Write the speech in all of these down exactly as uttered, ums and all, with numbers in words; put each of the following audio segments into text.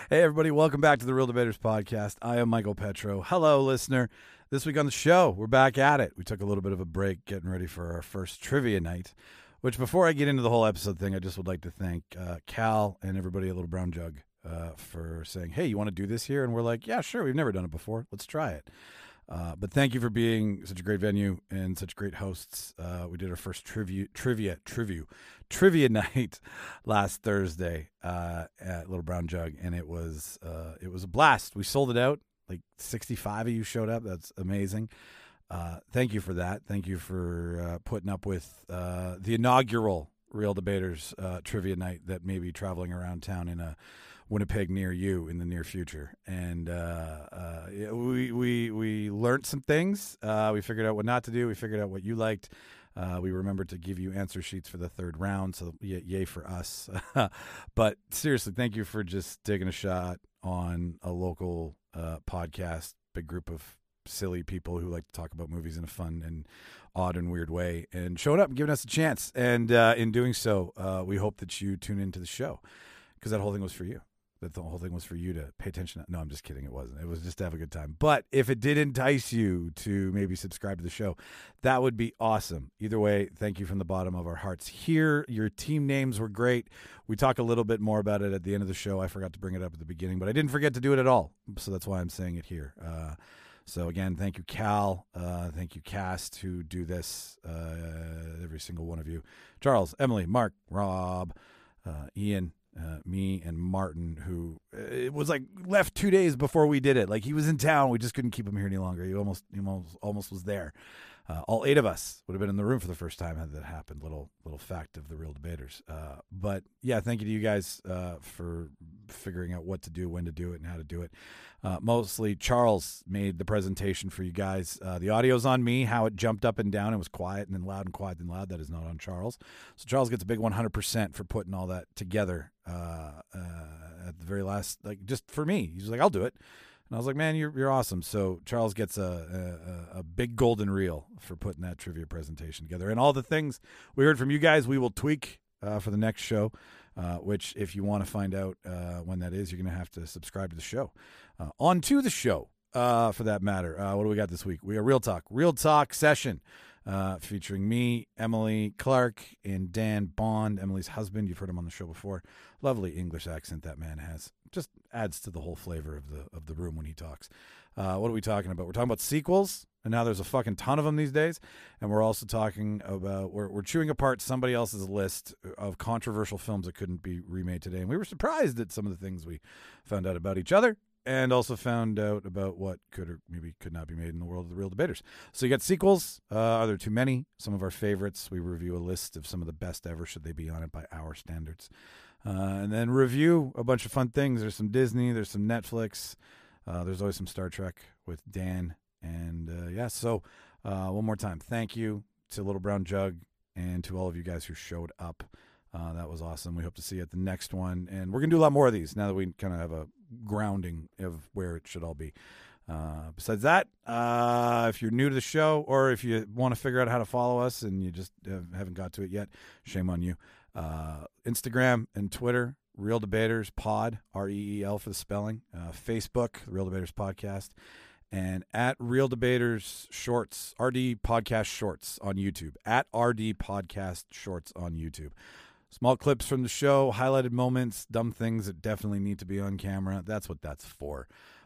Hey, everybody. Welcome back to the Real Debaters Podcast. I am Michael Petro. Hello, listener. This week on the show, we're back at it. We took a little bit of a break getting ready for our first trivia night, which before I get into the whole episode thing, I just would like to thank uh, Cal and everybody at Little Brown Jug uh, for saying, hey, you want to do this here? And we're like, yeah, sure. We've never done it before. Let's try it. Uh, but thank you for being such a great venue and such great hosts. Uh, we did our first trivia, trivia, trivia, trivia night last Thursday uh, at Little Brown Jug, and it was uh, it was a blast. We sold it out. Like sixty-five of you showed up. That's amazing. Uh, thank you for that. Thank you for uh, putting up with uh, the inaugural Real Debaters uh, trivia night that may be traveling around town in a Winnipeg near you in the near future. And uh, uh, we we we learned some things. Uh, we figured out what not to do. We figured out what you liked. Uh, we remembered to give you answer sheets for the third round, so y- yay for us. But seriously, thank you for just taking a shot on a local uh, podcast, big group of silly people who like to talk about movies in a fun and odd and weird way, and showing up and giving us a chance. And uh, in doing so, uh, we hope that you tune into the show, because that whole thing was for you. That the whole thing was for you to pay attention. No, I'm just kidding. It wasn't. It was just to have a good time. But if it did entice you to maybe subscribe to the show, that would be awesome. Either way, thank you from the bottom of our hearts. Here, your team names were great. We talk a little bit more about it at the end of the show. I forgot to bring it up at the beginning, but I didn't forget to do it at all. So that's why I'm saying it here. Uh, so again, thank you, Cal. Uh, thank you, Cast, who do this, uh, every single one of you. Charles, Emily, Mark, Rob, uh, Ian, Uh, me and Martin, who uh, it was like left two days before we did it. Like he was in town, we just couldn't keep him here any longer. He almost, he almost, almost was there. Uh, all eight of us would have been in the room for the first time had that happened. Little, little fact of the Real Debaters. Uh, but yeah, thank you to you guys uh, for figuring out what to do, when to do it, and how to do it. Uh, mostly Charles made the presentation for you guys. Uh, the audio's on me. How it jumped up and down. It was quiet and then loud and quiet and loud. That is not on Charles. So Charles gets a big one hundred percent for putting all that together uh, uh, at the very last, like just for me. He's like, I'll do it. And I was like, man, you're you're awesome. So Charles gets a, a a big golden reel for putting that trivia presentation together. And all the things we heard from you guys, we will tweak uh, for the next show, uh, which if you want to find out uh, when that is, you're going to have to subscribe to the show. Uh, on to the show, uh, for that matter. Uh, what do we got this week? We got Real Talk. Real Talk session uh, featuring me, Emily Clark, and Dan Bond, Emily's husband. You've heard him on the show before. Lovely English accent that man has. Just adds to the whole flavor of the of the room when he talks. Uh, what are we talking about? We're talking about sequels, and now there's a fucking ton of them these days. And we're also talking about, we're, we're chewing apart somebody else's list of controversial films that couldn't be remade today. And we were surprised at some of the things we found out about each other, and also found out about what could or maybe could not be made in the world of the Real Debaters. So you got sequels. Uh, are there too many? Some of our favorites. We review a list of some of the best ever, should they be on it by our standards. Uh, and then review a bunch of fun things. There's some Disney. There's some Netflix. Uh, there's always some Star Trek with Dan. And uh, yeah, so uh, one more time, thank you to Little Brown Jug and to all of you guys who showed up. Uh, that was awesome. We hope to see you at the next one. And we're going to do a lot more of these now that we kind of have a grounding of where it should all be. Uh, besides that, uh, if you're new to the show, or if you want to figure out how to follow us and you just uh, haven't got to it yet, shame on you. Uh, Instagram and Twitter, Real Debaters Pod, R E E L for the spelling. Uh, Facebook, Real Debaters Podcast. And at Real Debaters Shorts, R D Podcast Shorts on YouTube. At R D Podcast Shorts on YouTube. Small clips from the show, highlighted moments, dumb things that definitely need to be on camera. That's what that's for.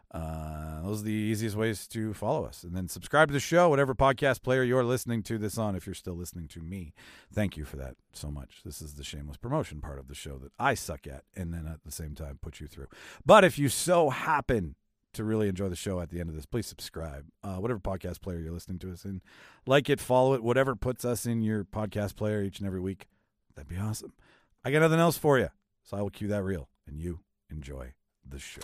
Uh, those are the easiest ways to follow us. And then subscribe to the show, whatever podcast player you're listening to this on, if you're still listening to me. Thank you for that so much. This is the shameless promotion part of the show that I suck at, and then at the same time put you through. But if you so happen to really enjoy the show at the end of this, please subscribe. Uh, whatever podcast player you're listening to us in. Like it, follow it, whatever puts us in your podcast player each and every week. That'd be awesome. I got nothing else for you, so I will cue that reel, and you enjoy the show.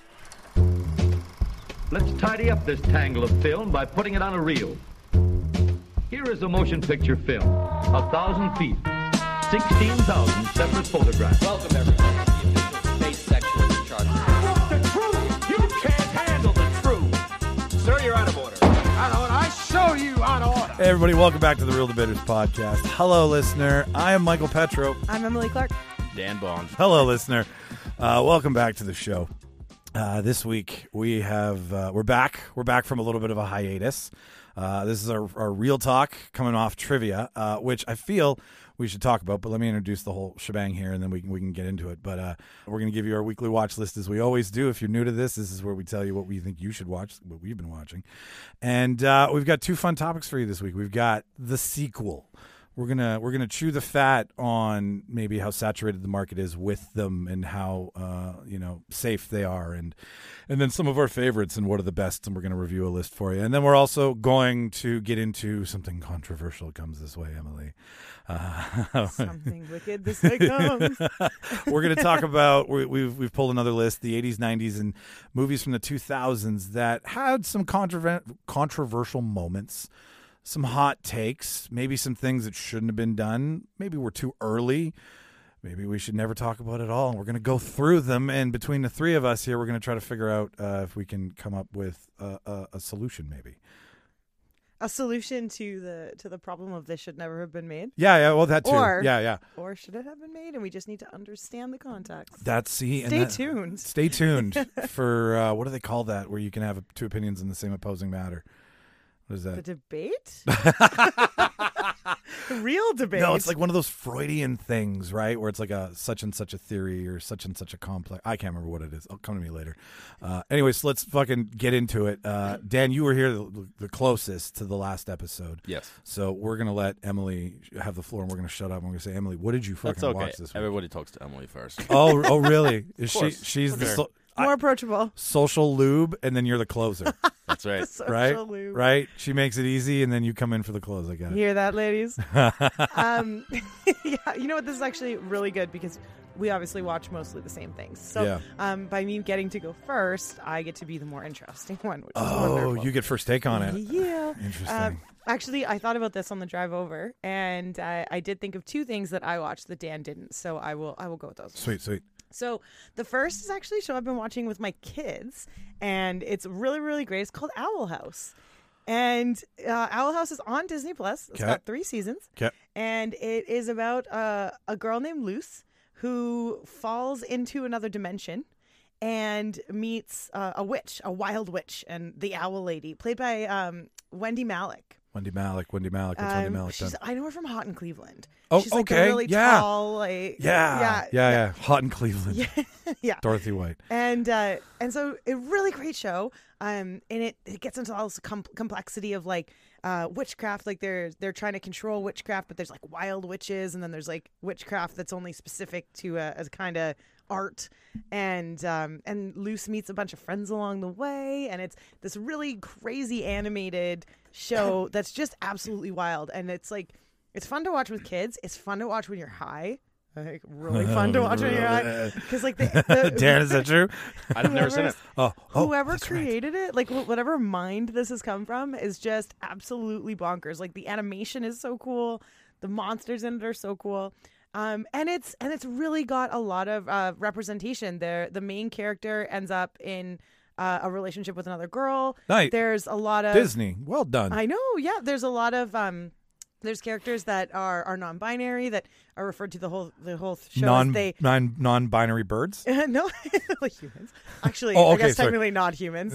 Let's tidy up this tangle of film by putting it on a reel. Here is a motion picture film, a thousand feet, sixteen thousand separate photographs. Welcome, everybody, to the official space section of the Charter. I want the truth! You can't handle the truth! Sir, you're out of order. Out of order? I show you out of order! Hey, everybody, welcome back to the Real Debaters Podcast. Hello, listener. I am Michael Petro. I'm Emily Clark. Dan Bond. Hello, listener. Uh, welcome back to the show. Uh, this week we have uh, we're back. We're back from a little bit of a hiatus. Uh, this is our, our real talk coming off trivia, uh, which I feel we should talk about. But let me introduce the whole shebang here, and then we can we can get into it. But uh, we're going to give you our weekly watch list as we always do. If you're new to this, this is where we tell you what we think you should watch, what we've been watching, and uh, we've got two fun topics for you this week. We've got the sequel. We're gonna we're gonna chew the fat on maybe how saturated the market is with them and how uh, you know safe they are, and and then some of our favorites and what are the best, and we're gonna review a list for you. And then we're also going to get into something controversial comes this way, Emily. Uh, Something wicked this way comes. We're gonna talk about we, we've we've pulled another list, the eighties, nineties, and movies from the two thousands that had some controver- controversial moments. Some hot takes, maybe some things that shouldn't have been done. Maybe we're too early. Maybe we should never talk about it all. And we're going to go through them. And between the three of us here, we're going to try to figure out uh, if we can come up with a, a, a solution, maybe. A solution to the to the problem of this should never have been made? Yeah, yeah, well, that too. Or, yeah, yeah. Or should it have been made? And we just need to understand the context. That's, see. Stay and that, tuned. Stay tuned for, uh, what do they call that, where you can have two opinions in the same opposing matter? What is that? The debate? Real debate. No, it's like one of those Freudian things, right? Where it's like a such and such a theory or such and such a complex. I can't remember what it is. It'll come to me later. Uh, anyways, so let's fucking get into it. Uh, Dan, you were here the, the closest to the last episode. Yes. So we're going to let Emily have the floor and we're going to shut up. And we're going to say, Emily, what did you fucking That's okay. watch this week? Everybody talks to Emily first. Oh, oh, really? Is she? course. She's the Okay. so, More I- approachable. social lube, and then you're the closer, That's right. Social right? lube. Right? She makes it easy, and then you come in for the close. I got You it. hear that, ladies? um, yeah, you know what? This is actually really good because we obviously watch mostly the same things. So Yeah. um, by me getting to go first, I get to be the more interesting one, which is Oh, wonderful. you get first take on it. Yeah. Interesting. Um, actually, I thought about this on the drive over, and I, I did think of two things that I watched that Dan didn't. So I will I will go with those. Sweet, sweet. So the first is actually a show I've been watching with my kids, and it's really, really great. It's called Owl House. And uh, Owl House is on Disney Plus. It's 'Kay. got three seasons. Okay. And it is about uh, a girl named Luce who falls into another dimension and meets uh, a witch, a wild witch, and the Owl Lady, played by um, Wendy Malick. Wendy Malick, Wendy Malick. What's Wendy Um, Malick she's, done? I know her from Hot in Cleveland. Oh, she's like okay. a really Yeah. tall, like Yeah. yeah, Yeah, yeah. Hot in Cleveland. yeah, yeah. Dorothy White. And uh, and so a really great show. Um, and it, it gets into all this com- complexity of like uh, witchcraft. Like they're they're trying to control witchcraft, but there's like wild witches, and then there's like witchcraft that's only specific to a, a kind of art. And um, and Luce meets a bunch of friends along the way, and it's this really crazy animated show that's just absolutely wild. And it's like it's fun to watch with kids. It's fun to watch when you're high. Like really fun to watch when you're high because like the, the Dan, is that true? I've never seen it. Oh, oh whoever that's right. created it, like wh- whatever mind this has come from, is just absolutely bonkers. Like the animation is so cool, the monsters in it are so cool, um, and it's and it's really got a lot of uh, representation. There, the main character ends up in uh, a relationship with another girl. Nice. There's a lot of Disney. Well done. I know, yeah. There's a lot of um, there's characters that are, are non-binary that are referred to the whole the whole show non, as they. non non-binary birds. no, like humans. Actually, Oh, I okay, guess sorry. technically not humans,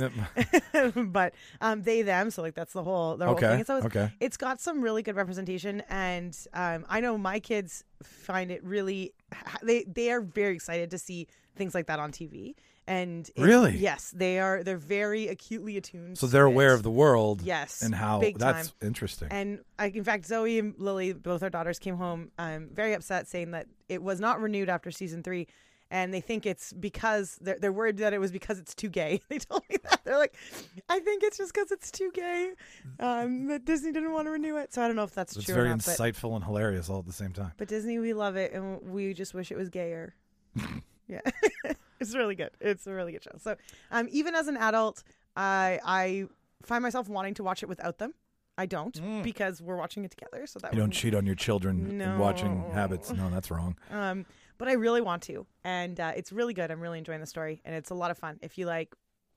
but um, they them. So like that's the whole the whole Okay, thing. So it's, okay. it's got some really good representation, and um, I know my kids find it really. They they are very excited to see things like that on T V. And it- Really? yes, they are. They're very acutely attuned. So to they're it. aware of the world. Yes, And how big that's time. interesting. And I, in fact, Zoe and Lily, both our daughters, came home um, very upset, saying that it was not renewed after season three, and they think it's because they're they're worried that it was because it's too gay. They told me that they're like, I think it's just because it's too gay um, that Disney didn't want to renew it. So I don't know if that's It's true very or not. But, insightful and hilarious all at the same time. but Disney, we love it, and we just wish it was gayer. Yeah, it's really good. It's a really good show. So, um, even as an adult, I I find myself wanting to watch it without them. I don't because we're watching it together. So that You don't wouldn't- cheat on your children in watching No. habits. No, that's wrong. Um, but I really want to, and uh, it's really good. I'm really enjoying the story, and it's a lot of fun. If you like,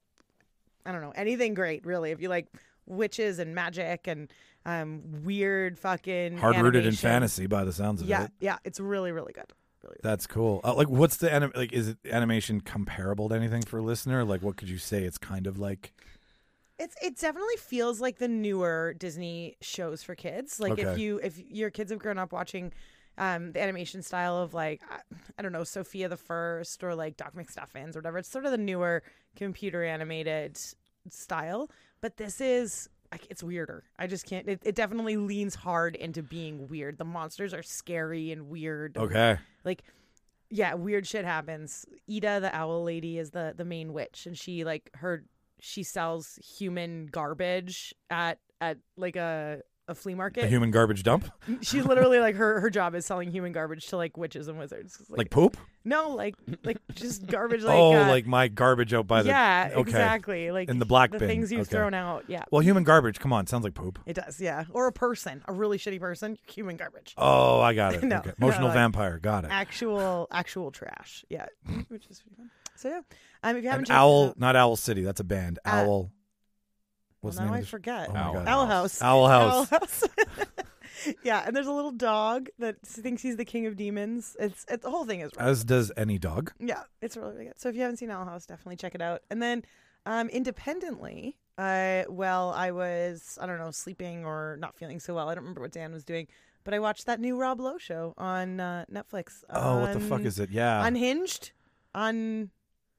I don't know, anything great, really. If you like witches and magic and um, weird fucking Hard rooted in animation. fantasy by the sounds of Yeah, it. yeah, it's really, really good. really. That's cool. Uh, like, what's the anim- like? Is it animation comparable to anything for a listener? Like, what could you say? It's kind of like. It's it definitely feels like the newer Disney shows for kids. Like if Okay. you if your kids have grown up watching um, the animation style of like I, I don't know Sophia the First or like Doc McStuffins or whatever. It's sort of the newer computer animated style. But this is like it's weirder. I just can't. It, it definitely leans hard into being weird. The monsters are scary and weird. Okay. Like yeah, weird shit happens. Ida the owl lady is the the main witch, and she like her. She sells human garbage at at like a, a flea market. A human garbage dump, She literally like her her job is selling human garbage to like witches and wizards. Like, like poop. no, like like just garbage. Like oh, uh, like my garbage out by the. yeah, okay. exactly. Like In the black the bin. things you've Okay. thrown out. Yeah, Well, human garbage. Come on, sounds like poop. it does. Yeah, or a person, a really shitty person, human garbage. Oh, I got it. No, okay. no, Emotional like- vampire. Got it. Actual actual trash. Yeah, which is pretty fun. So yeah, um, if you haven't An checked it owl, out- not Owl City. That's a band. Uh, Owl. well, What's the now name I of the sh- forget. Oh my Owl God. Owl House. Owl House. Owl House. Yeah, and there's a little dog that thinks he's the king of demons. It's, it's the whole thing is really As does any dog. yeah, it's really, really good. So if you haven't seen Owl House, definitely check it out. And then um, independently, uh, well, I was I don't know sleeping or not feeling so well. I don't remember what Dan was doing, but I watched that new Rob Lowe show on uh, Netflix. Oh, what the fuck on is it? Yeah. Unhinged. On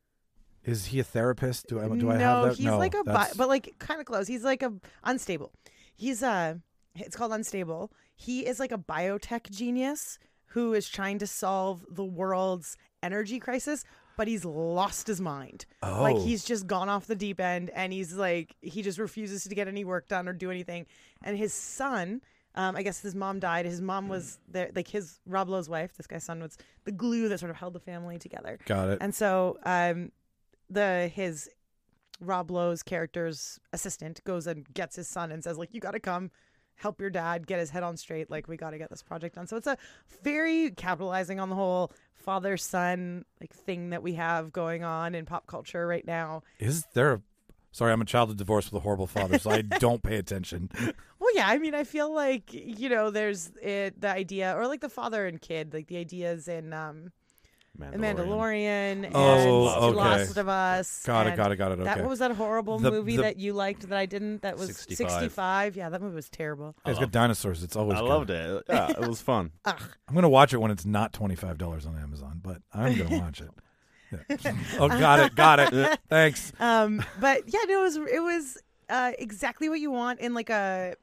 Is he a therapist? Do I do I no, have that? he's no, like a bi- that's- but like kind of close. He's like a unstable. He's uh it's called Unstable. He is like a biotech genius who is trying to solve the world's energy crisis, but he's lost his mind. Like Oh. he's just gone off the deep end, and he's like he just refuses to get any work done or do anything. And his son, um, I guess his mom died. His mom was there, like his Rob Lowe's wife. This guy's son was the glue that sort of held the family together. Got it. And so um, the his Rob Lowe's character's assistant goes and gets his son and says, like, you got to come help your dad get his head on straight. Like, we got to get this project done. So it's a very capitalizing on the whole father son like thing that we have going on in pop culture right now. Is there a Sorry, I'm a child of divorce with a horrible father, so I don't pay attention. Well, yeah, I mean, I feel like, you know, there's it, the idea, or like the father and kid, like the ideas in um, The Mandalorian and Oh, okay. Lost of Us. Got it, and got it, got it. That Okay. what was that horrible The- movie the- that you liked that I didn't? That was sixty-five. sixty-five. Yeah, that movie was terrible. It's got dinosaurs. It's always I good. loved it. Yeah, it was fun. Ugh. I'm going to watch it when it's not twenty-five dollars on Amazon, but I'm going to watch it. Yeah. Oh, got it, got it. Thanks. Um, but yeah, no, it was it was uh, exactly what you want in like a,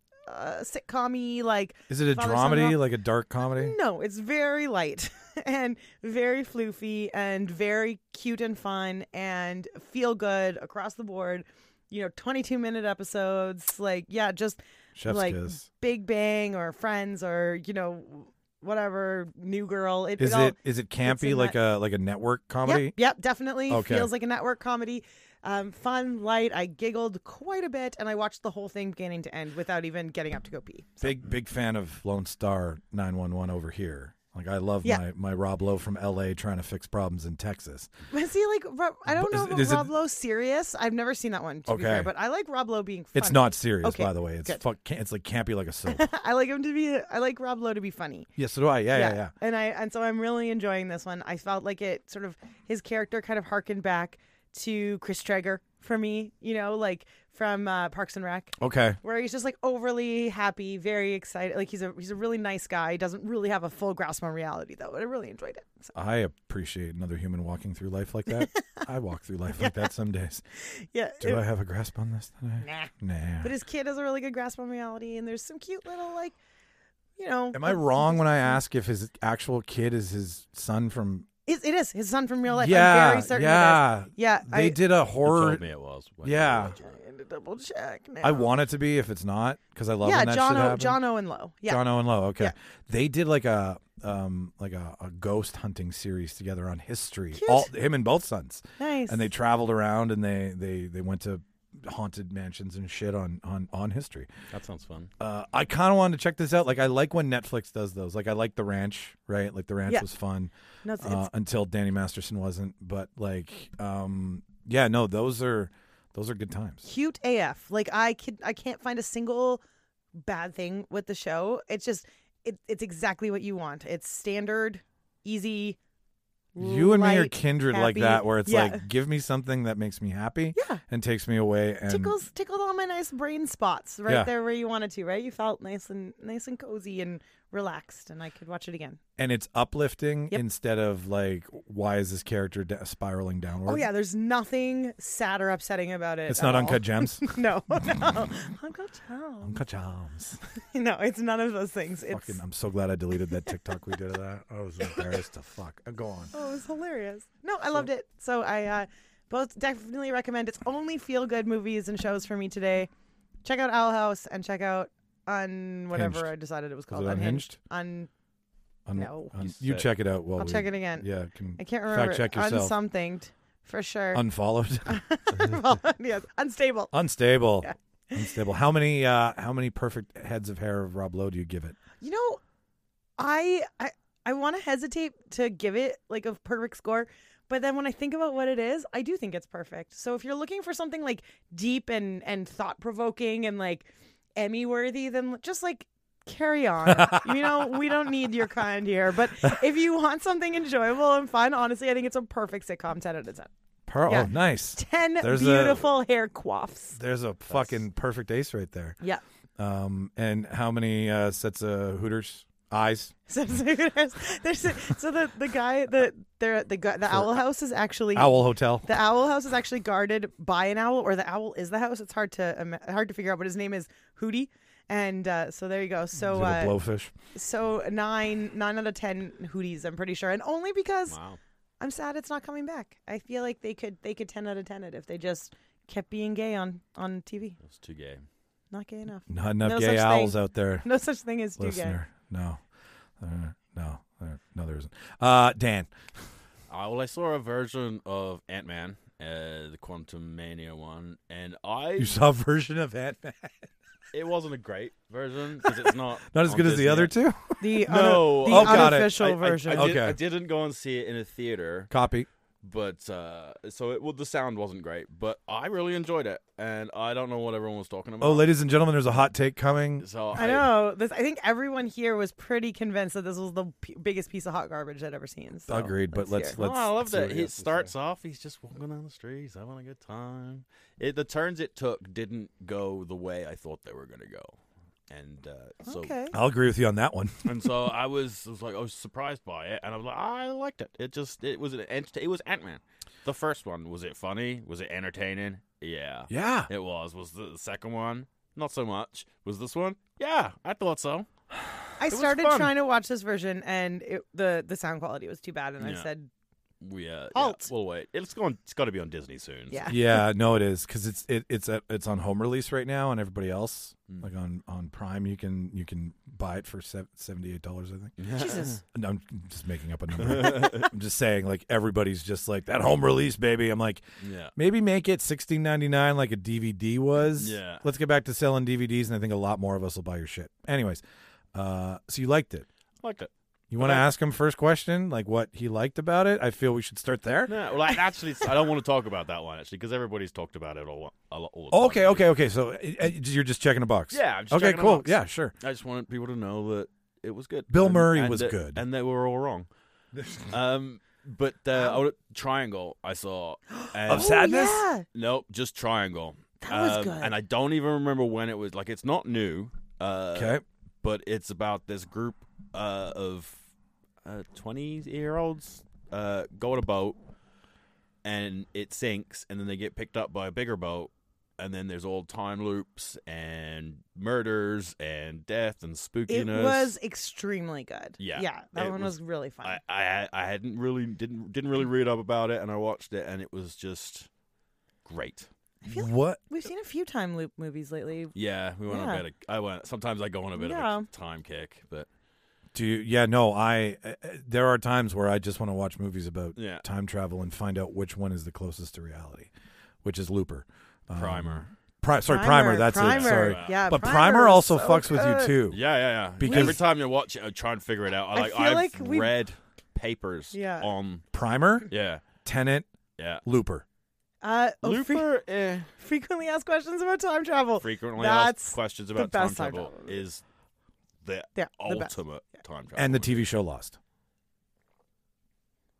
a sitcom-y, like. Is it a father-son dramedy, rom- like a dark comedy? No, it's very light and very floofy and very cute and fun and feel good across the board. You know, twenty-two minute episodes. Like, yeah, just Chef's like kiss. Big Bang or Friends or, you know, whatever, New Girl. It, Is it, all, it is it it's campy in like that- a like a network comedy? Yep, yep, definitely Okay. feels like a network comedy. Um, fun, light. I giggled quite a bit, and I watched the whole thing beginning to end without even getting up to go pee. So, Big big fan of Lone Star nine one one over here. Like I love Yeah. my, my Rob Lowe from L A trying to fix problems in Texas. but see, like, Rob, I don't But know is- about is it- Rob Lowe serious. I've never seen that one, to be Okay. fair, but I like Rob Lowe being funny. It's not serious, Okay, by the way. It's good. fuck. It's like campy like a soap. I like him to be. I like Rob Lowe to be funny. yeah, so do I. Yeah, yeah, yeah. And I and so I'm really enjoying this one. I felt like it sort of his character kind of harkened back to Chris Traeger for me. You know, like from uh, Parks and Rec. Okay. Where he's just like overly happy, very excited. Like he's a he's a really nice guy. He doesn't really have a full grasp on reality though, but I really enjoyed it. So, I appreciate another human walking through life like that. I walk through life like that some days. yeah. Do it- I have a grasp on this today? Nah. Nah. But his kid has a really good grasp on reality, and there's some cute little like, you know. Am I wrong when I ask if his actual kid is his son from? It, it is his son from real life. yeah, I'm very certain yeah. it is. Yeah. They I, did a You horror. told me it was. when Yeah. you watched it. trying to double check now. I want it to be if it's not because I love Yeah, when that John shit o, happens. John Owen Lowe. Yeah. John Owen Lowe. Okay, Yeah. they did like a um like a, a ghost hunting series together on history. Cute. All him and both sons, Nice. and they traveled around and they they they went to haunted mansions and shit on on on history. That sounds fun. Uh, I kind of wanted to check this out. Like I like when Netflix does those. Like I like The Ranch, right? Like The Ranch Yeah. was fun no, it's, uh, it's, until Danny Masterson wasn't. But like, um, yeah, no, those are those are good times. cute A F. Like I could, I can't find a single bad thing with the show. It's just, it, it's exactly what you want. It's standard easy. You and me are light, kindred like happy- that, where it's yeah. like, give me something that makes me happy Yeah. and takes me away. And tickles tickled all my nice brain spots right Yeah. there where you wanted to, right? You felt nice and nice and cozy and relaxed, and I could watch it again. and it's uplifting Yep. instead of like, why is this character da- spiraling downward? Oh yeah, there's nothing sad or upsetting about it. It's at not all. Uncut Gems. no, no, Uncut Gems. Uncut Gems. No, it's none of those things. It's Fucking, I'm so glad I deleted that TikTok we did of that. I was embarrassed to fuck. Uh, Go on. oh, it was hilarious. No, I loved it. So I uh, both definitely recommend. It's only feel good movies and shows for me today. Check out Owl House and check out Un whatever Hinged. I decided it was Was called. it Unhinged? Un. Un- No. un- You you said- check it out. While I'll we, check it again. Yeah. Can I can't remember. Fact check yourself. Unsomething for sure. Unfollowed. yes, unstable. Unstable. Yeah. Unstable. How many? Uh, how many perfect heads of hair of Rob Lowe do you give it? You know, I I I want to hesitate to give it like a perfect score, but then when I think about what it is, I do think it's perfect. So if you're looking for something like deep and and thought provoking and like Emmy worthy, then just like carry on. You know, we don't need your kind here. But if you want something enjoyable and fun, honestly, I think it's a perfect sitcom. Ten out of ten. Per- Yeah. Oh, nice. Ten There's a- beautiful hair coifs. There's a fucking perfect ace right there. Yeah. Um, and how many uh, sets of Hooters eyes? So, so there's, there's a, so the the guy the the the guy, the owl house is actually Owl Hotel. the owl house is actually guarded by an owl, or the owl is the house. It's hard to um, hard to figure out, but his name is Hootie, and uh, so there you go. So Is it a uh, blowfish? so nine nine out of ten Hooties, I'm pretty sure, and only because Wow. I'm sad it's not coming back. I feel like they could they could ten out of ten it if they just kept being gay on on T V. It was too gay. Not gay enough. Not enough No gay such owls thing. out there, No such thing as too gay. listener. No, uh, no, uh, no, there isn't. Uh, Dan. Uh, well, I saw a version of Ant-Man, uh, the Quantum Mania one, and I You saw a version of Ant-Man. it wasn't a great version because it's not Not as on good as the Disney other yet. two. The No. un- the Oh, got it. unofficial I- I- version. I, did, Okay. I didn't go and see it in a theater, Copy. but uh, so it well, the sound wasn't great, but I really enjoyed it, and I don't know what everyone was talking about. Oh, ladies and gentlemen, there's a hot take coming. So I know. This, I think everyone here was pretty convinced that this was the p- biggest piece of hot garbage I'd ever seen. So Agreed, but let's hear it. Oh, I love see what that. he He has to starts say. off, he's just walking down the street, he's having a good time. It, the turns it took didn't go the way I thought they were going to go. And uh, so Okay. I'll agree with you on that one. and so I was, I was like, I was surprised by it, and I was like, I liked it. It just, it was, an, ent- it was Ant-Man. The first one, was it funny? Was it entertaining? Yeah, Yeah. it was. Was the, the second one? Not so much. Was this one? Yeah, I thought so. I was started fun. trying to watch this version, and it, the the sound quality was too bad, and I Yeah. said, We uh, Halt. Yeah, we'll wait. It's going. It's got to be on Disney soon. "Yeah." Yeah, no, it is because it's it, it's at, it's on home release right now, and everybody else Mm. like on, on Prime, you can you can buy it for seventy eight dollars, I think. Jesus. No, I'm just making up a number. I'm just saying, like everybody's just like that home release, baby. I'm like, Yeah. maybe make it sixteen ninety nine like a D V D was. Yeah. Let's get back to selling D V Ds, and I think a lot more of us will buy your shit. Anyways, uh, so you liked it. Liked it. You want to Okay. ask him first question, like what he liked about it? I feel we should start there. No, well, I actually, I don't want to talk about that one actually because everybody's talked about it all, all, all the time. Okay, okay, okay. So uh, uh, you're just checking a box. Yeah, I'm just okay, checking a cool. box. Yeah, sure. I just wanted people to know that it was good. Bill And- Murray and was that- good. and they were all wrong. um, but uh, oh, Triangle, I saw. And Of Sadness? Oh, yeah. Nope, just Triangle. That was Um, good. And I don't even remember when it was. Like, it's not new. Uh, Okay. But it's about this group uh, of uh, twenty-year-olds uh, go on a boat, and it sinks, and then they get picked up by a bigger boat, and then there's old time loops and murders and death and It spookiness. was extremely good. Yeah, Yeah. That it one was, was- really fun. I, I I hadn't really didn't didn't really read up about it, and I watched it, and it was just great. I feel like What? we've seen a few time loop movies lately. Yeah, we went Yeah. on a bit. Of, I went. Sometimes I go on a bit Yeah. of a time kick, but Do you? Yeah, no. I. Uh, uh, there are times where I just want to watch movies about Yeah. time travel and find out which one is the closest to reality, which is Looper. Um, Primer. Pri- sorry, Primer, Primer. That's Primer. it. Sorry. Yeah, But Primer Primer was also so fucks with you good. too. Yeah, yeah, yeah. Because- every time you watch it, I try and figure it out. I I like. feel I've like we- read papers Yeah. on. Primer, Yeah, Tenet, yeah. Looper. Uh, oh, fre- Looper eh, frequently asked questions about time travel. frequently That's asked questions the about time best time travel travel. is the Yeah, the best. ultimate time travel. And the movie. T V show Lost.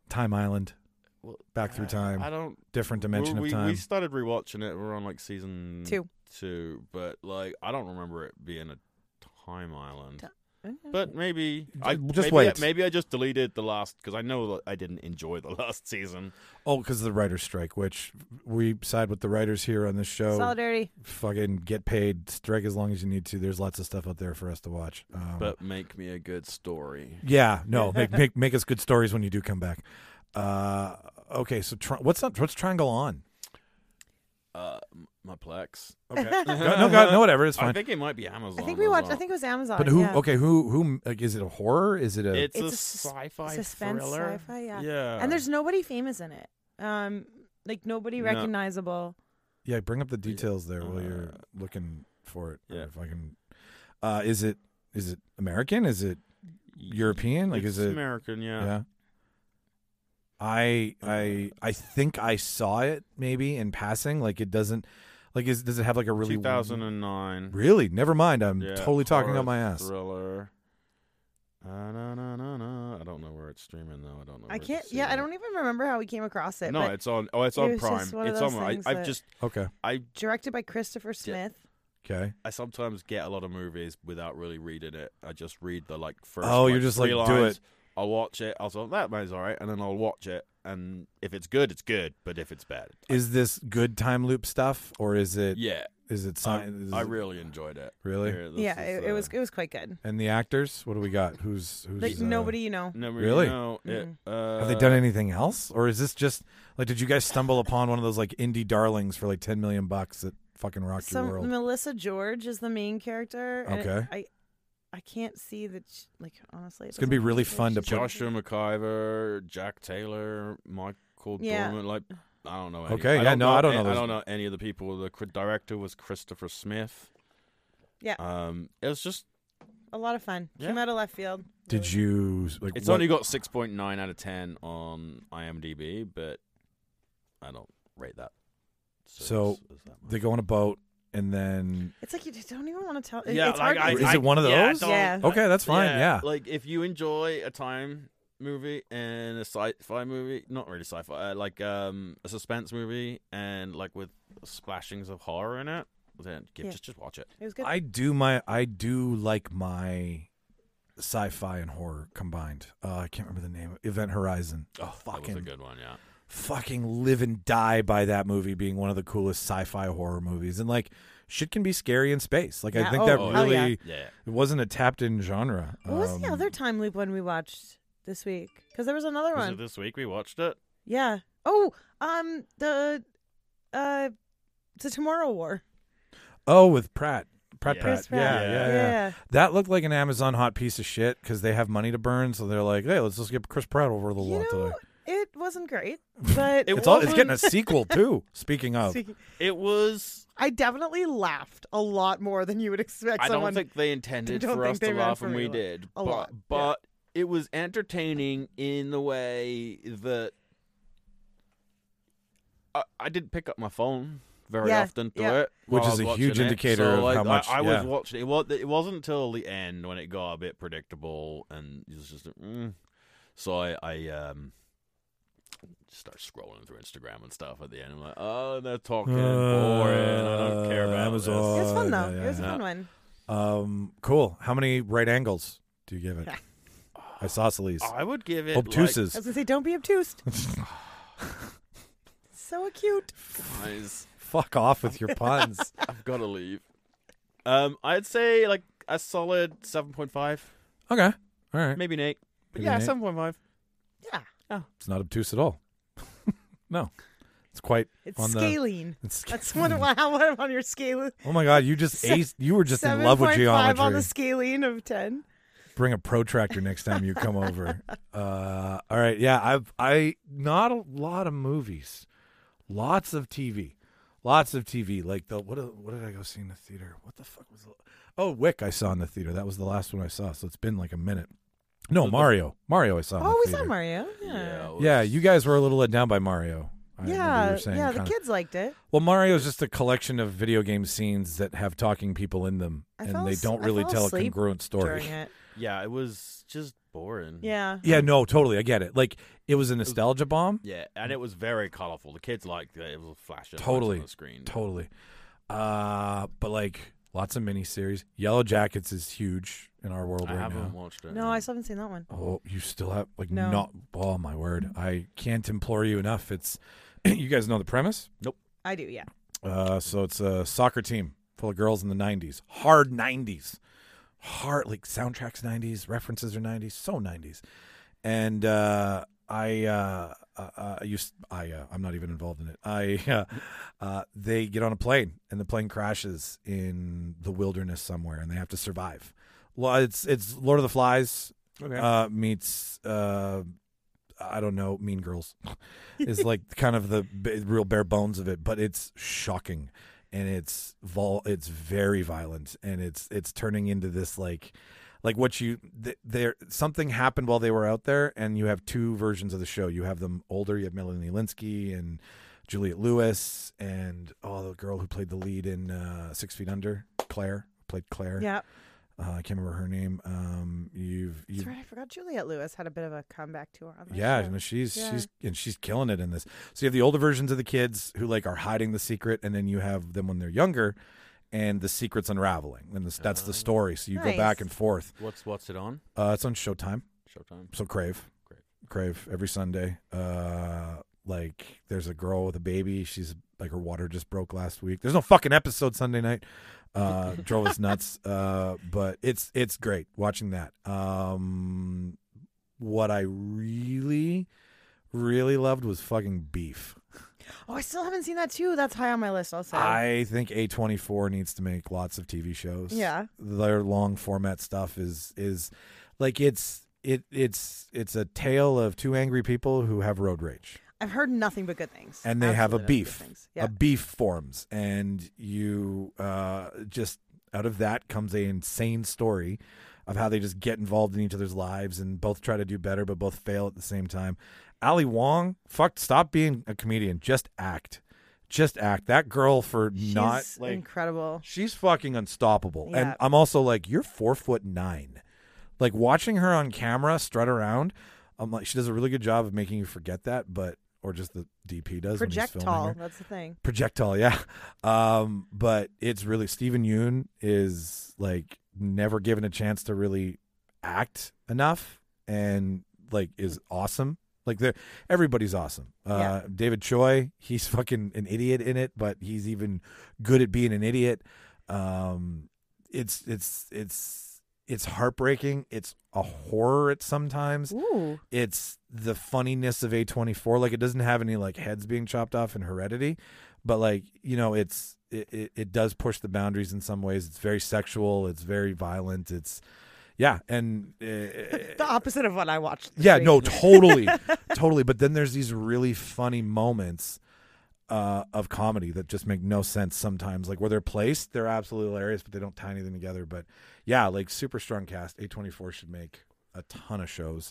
Time Island, Well, Back Through I Time, don't. different dimension we, of we, time. We started rewatching it. We're on like season Two. two, but like I don't remember it being a time island. Ti- But maybe I Just maybe, wait. Maybe I just deleted the last because I know that I didn't enjoy the last season. Oh, because of the writer's strike, which we side with the writers here on this show. Solidarity. Fucking get paid, strike as long as you need to. There's lots of stuff out there for us to watch. Um, But make me a good story. yeah, no, make make make us good stories when you do come back. Uh, okay, so tri- what's up? What's Triangle on? Uh, m- my Plex. Okay, no, no, God, no, whatever. It's I fine. think it might be Amazon. I think we as watched. well. I think it was Amazon. But who? yeah. Okay, who? Who? Like, is it a horror? Is it a? It's, It's a, a sus- sci-fi suspense thriller. sci-fi, yeah. Yeah. And there's nobody famous in it. Um, like nobody No. recognizable. yeah, bring up the details there while you're Uh, looking for it. yeah. If I can. Uh, is it? Is it American? Is it European? Like, it's is it? American? Yeah. Yeah. I I I think I saw it maybe in passing. Like it doesn't. Like is does it have like a really two thousand nine. Really? Never mind. I'm Yeah, totally talking horror out my ass. Thriller. Uh, no, no, no, no. I don't know where it's streaming though. I don't know. I where to can't. see Yeah, I it. don't even remember how we came across it. No, but it's on. Oh, it's it on was Prime. just one of It's those on. I, things I've that- just. Okay. I directed by Christopher Smith. Okay. I sometimes get a lot of movies without really reading it. I just read the like first. Oh, like, you're just three like, do lines. it. I'll watch it. I'll say that man's all right, and then I'll watch it. And if it's good, it's good. But if it's bad, Is this good time loop stuff or is it? yeah, Is it I, science? I really enjoyed it. Really? Here, this Yeah, is, it, it was. uh, it was quite good. And the actors? What do we got? Who's who's? Like uh, nobody you know. Never Really? Know it, uh, Have they done anything else, or is this just like? Did you guys stumble upon one of those like indie darlings for like ten million bucks that fucking rocked your So world? Melissa George is the main character. and it- Okay. I, I can't see that. sh- Like honestly, it It's gonna be doesn't really look like fun to she's- put- Joshua McIver, Jack Taylor, Michael Yeah. Dorman. Like I don't know. Any, Okay, I yeah, don't no, know, I don't know I those- don't know any of the people. The cr- director was Christopher Smith. Yeah. Um, it was just. A lot of fun. Yeah. Came out of left field. Did you like? It's what- only got six point nine out of ten on IMDb, but I don't rate that. So, as- as that much. They go on a boat and then. It's like you just don't even want to tell. it- Yeah, it's like hard. I, it's- Is it one of yeah, those? don't- Yeah. Okay, that's fine. Yeah. Like if you enjoy a time movie and a sci-fi movie, not really sci-fi, uh, like um, a suspense movie, and like with splashings of horror in it, then give, Yeah. just just watch it. It was good. I do my I do like my sci-fi and horror combined. Uh, I can't remember the name. Event Horizon. Oh, that was fucking a good one, yeah. fucking live and die by that movie being one of the coolest sci-fi horror movies. And like shit can be scary in space. Like I Yeah, think oh, that hell really yeah. Yeah. it wasn't a tapped in genre. what was the Um, other time loop one we watched this week? Because there was another Was one. it this week we watched it? Yeah. Oh, um, the, uh, the Tomorrow War. Oh, with Pratt. Pratt Yeah. Pratt. Chris Pratt. Yeah, yeah, Yeah. yeah, That looked like an Amazon hot piece of shit because they have money to burn, so they're like, "Hey, let's just get Chris Pratt over the You wall know, today." it wasn't great, but It It's all, it's getting a wasn't- sequel too. Speaking of, It was. I definitely laughed a lot more than you would expect. I someone don't think they intended don't for think us they to meant laugh, for and me we to did. A but lot, yeah. but it was entertaining in the way that I, I didn't pick up my phone very Yeah, often to yeah. it, Which while is I a was huge watching it. indicator So, of like, how much- I, I yeah. was watching it. Was it wasn't until the end when it got a bit predictable, and it was just mm. so I I um. Start scrolling through Instagram and stuff at the end. I'm like, oh, they're talking boring. I don't care Uh, about Amazon. It was fun though. Yeah, It was a yeah. fun one. Um, cool. How many right angles do you give it? Isosceles. this. I would give it like, Obtuses. I was gonna say, don't be obtuse. So cute. guys, Fuck off with your puns. I've got to leave. Um, I'd say like a solid seven point five, Okay. All right. maybe an eight. But Maybe yeah, an eight. seven point five. Yeah. It's not obtuse at all. No. It's quite It's on the. scaling. It's, That's one of how what on your scale. oh my god! You just Se- aced, You were just in Seven love with point five geometry. on the scaling of ten. Bring a protractor next time you come over. Uh, all right. Yeah. I've I not a lot of movies. Lots of T V. Lots of T V. Like the what? What did I go see in the theater? What the fuck was? The, oh, Wick. I saw in the theater. That was the last one I saw. So it's been like a minute. No, The- the- Mario. Mario. I saw. in the Oh, we theater. saw Mario. Yeah. it was- Yeah, you guys were a little let down by Mario. I remember you Yeah, were saying yeah, the kinda- kids liked it. Well, Mario is just a collection of video game scenes that have talking people in them, I and fell they as- don't I really fell tell a asleep congruent story. During it. Yeah, it was just boring. Yeah. Yeah, no, totally. I get it. Like, it was a nostalgia bomb. Yeah, and it was very colorful. The kids liked it. It was flashing Totally. on the screen. Totally. Uh, but, like, lots of miniseries. Yellow Jackets is huge in our world I right haven't now. watched it. No, I still haven't seen that one. Oh, you still have, like, No. not, oh, my word. I can't implore you enough. It's, you guys know the premise? I do, yeah. Uh, so it's a soccer team full of girls in the nineties. Hard nineties. Hard, like soundtracks nineties, references are nineties, so nineties. And uh, I, uh, uh, uh, I used, I, uh, I'm not even involved in it. I, uh, uh, they get on a plane and the plane crashes in the wilderness somewhere and they have to survive. Well, it's it's Lord of the Flies Okay. uh, meets uh, I don't know, Mean Girls is like kind of the b- real bare bones of it, but it's shocking and it's vol it's very violent and it's it's turning into this like like what you th- there something happened while they were out there, and you have two versions of the show. You have them older, you have Melanie Linsky and Juliette Lewis and oh the girl who played the lead in uh, Six Feet Under, Claire, played Claire. Yeah. Uh, I can't remember her name. Um, you've, That's you've right. I forgot Juliette Lewis had a bit of a comeback tour on that yeah, show. no, she's Yeah. she's and she's killing it in this. So you have the older versions of the kids who like are hiding the secret, and then you have them when they're younger, and the secret's unraveling, and this, that's the story. So you go Nice. back and forth. What's what's it on? Uh, it's on Showtime, Showtime. so Crave, Crave. Crave every Sunday. Uh, like there's a girl with a baby. She's like her water just broke last week. There's no fucking episode Sunday night. Uh, drove us nuts. Uh, but it's it's great watching that. Um, what I really, really loved was fucking Beef. Oh, I still haven't seen that too. That's high on my list. I'll say. I think A twenty-four needs to make lots of T V shows. Yeah. Their long format stuff is is like it's it it's it's a tale of two angry people who have road rage. I've heard nothing but good things. And they have a Absolutely nothing but beef. good things. Yeah. A beef forms, and you uh, just out of that comes a insane story of how they just get involved in each other's lives and both try to do better, but both fail at the same time. Ali Wong, fuck, stop being a comedian. Just act, just act. That girl for She's not like incredible. she's fucking unstoppable. And Yeah. I'm also like, you're four foot nine. Like watching her on camera strut around, I'm like, she does a really good job of making you forget that, but. Or just the D P does when he's filming Projectile. her. That's the thing. Projectile, yeah. Um, but it's really Stephen Yeun is like never given a chance to really act enough, and like is awesome. Like they're everybody's awesome. Uh, Yeah. David Choi, he's fucking an idiot in it, but he's even good at being an idiot. Um, it's it's it's it's heartbreaking. It's a horror at sometimes. Ooh. It's the funniness of A twenty-four. Like it doesn't have any like heads being chopped off in Heredity, but like, you know, it's it, it, it does push the boundaries in some ways. It's very sexual. It's very violent. It's yeah. And uh, The opposite of what I watched. this yeah, week. no, totally, totally. But then there's these really funny moments uh, of comedy that just make no sense sometimes. Like where they're placed, they're absolutely hilarious, but they don't tie anything together. But yeah, like super strong cast. A twenty-four should make a ton of shows.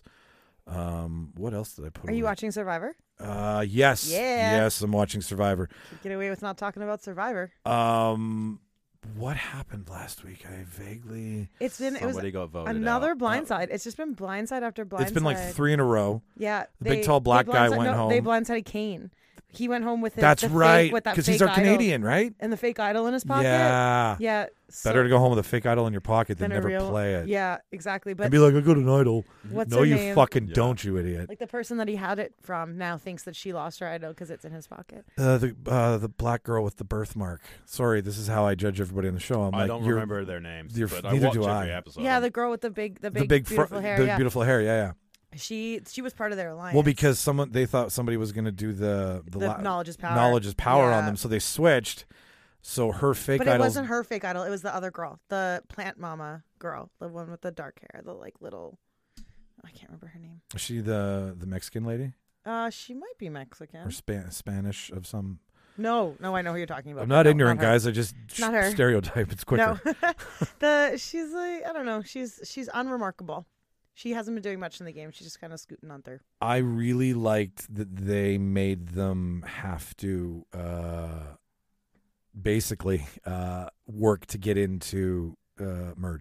Um, what else did I put? Are you away? watching Survivor? Uh, yes, Yeah. yes, I'm watching Survivor. Get away with not talking about Survivor. Um, what happened last week? I vaguely. It's been it was Somebody got voted another out. blindside. It's just been blindside after blindside. It's been like three in a row. Yeah, The big, tall black they guy blindside- went no, They home. blindsided Kane. He went home with his, That's the right, fake, with that because fake he's our idol Canadian, right? and the fake idol in his pocket. Yeah. yeah. So, Better to go home with a fake idol in your pocket than than a never real, play it. Yeah, exactly. But And be like, I got an idol. what's no, her you name? fucking Yeah. don't, you idiot. Like the person that he had it from now thinks that she lost her idol because it's in his pocket. Uh, the uh, the black girl with the birthmark. Sorry, this is how I judge everybody on the show. I'm I like, don't you're- remember their names, you're- but I neither watch do every I. episode. Yeah, the girl with the big, the big, the big, fr- beautiful hair. the yeah, beautiful hair. Yeah, yeah. she she was part of their alliance. Well, because someone they thought somebody was going to do the the, the la- knowledge is power. knowledge is power on Yeah. them, so they switched. So her fake But it idol. wasn't her fake idol. It was the other girl, the plant mama girl, the one with the dark hair, the like little. I can't remember her name. Is she the the Mexican lady Uh, she might be Mexican. or Spa- Spanish of some? No, no, I know who you're talking about. I'm but not no, ignorant, her. guys. I just Not her. stereotype. It's quicker. No, the she's like I don't know. She's she's unremarkable. She hasn't been doing much in the game. She's just kind of scooting on through. I really liked that they made them have to uh, basically uh, work to get into uh, merge.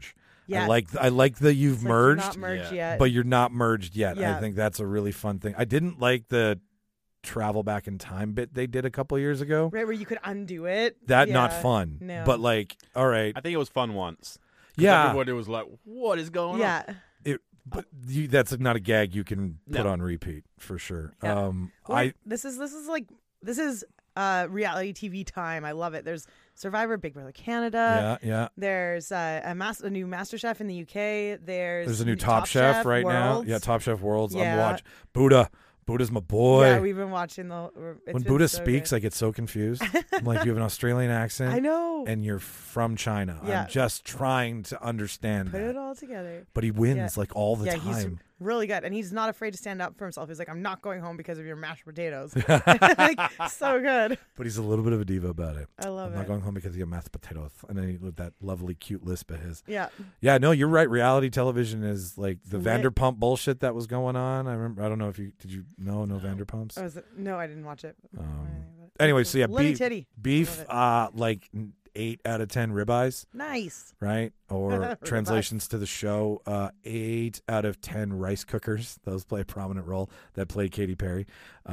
Yeah. I like I like that you've It's like you're merged, not merged Yeah. yet. but you're not merged yet. Yeah. I think that's a really fun thing. I didn't like the travel back in time bit they did a couple years ago. right where you could undo it. That not Yeah. fun. No. But like, all right, I think it was fun once. 'Cause yeah, Everybody was like, "What is going on?" Yeah. it, but you, that's not a gag you can put No. on repeat for sure. Yeah. Um, Well, I this is this is like this is uh reality T V time. I love it. There's Survivor, Big Brother Canada. yeah yeah. There's uh, a mas- a new Master Chef in the U K. There's There's a new Top, Chef, right Worlds. now. Yeah, Top Chef Worlds. I'm Yeah. watching Buddha. Buddha's my boy. Yeah, we've been watching the. It's when been Buddha so speaks, good. I get so confused. I'm like, you have an Australian accent. I know. And you're from China. Yeah. I'm just trying to understand Put that. it all together. But he wins Yeah. like all the yeah, he's time. really good, and he's not afraid to stand up for himself. He's like, "I'm not going home because of your mashed potatoes." like, so good. But he's a little bit of a diva about it. I love I'm it. not going home because of your mashed potatoes. And then he, with that lovely, cute lisp of his. Yeah. Yeah, no, you're right. Reality television is like the Lit. Vanderpump bullshit that was going on. I remember. I don't know if you did. You know no Vanderpumps. Oh, is it? No, I didn't watch it. Um, But- anyway, so yeah, Litty beef, titty. beef, Love it. uh, like eight out of ten ribeyes, Nice. right? Or Ribeyes. translations to the show, uh, eight out of ten rice cookers. Those play a prominent role. That played Katy Perry.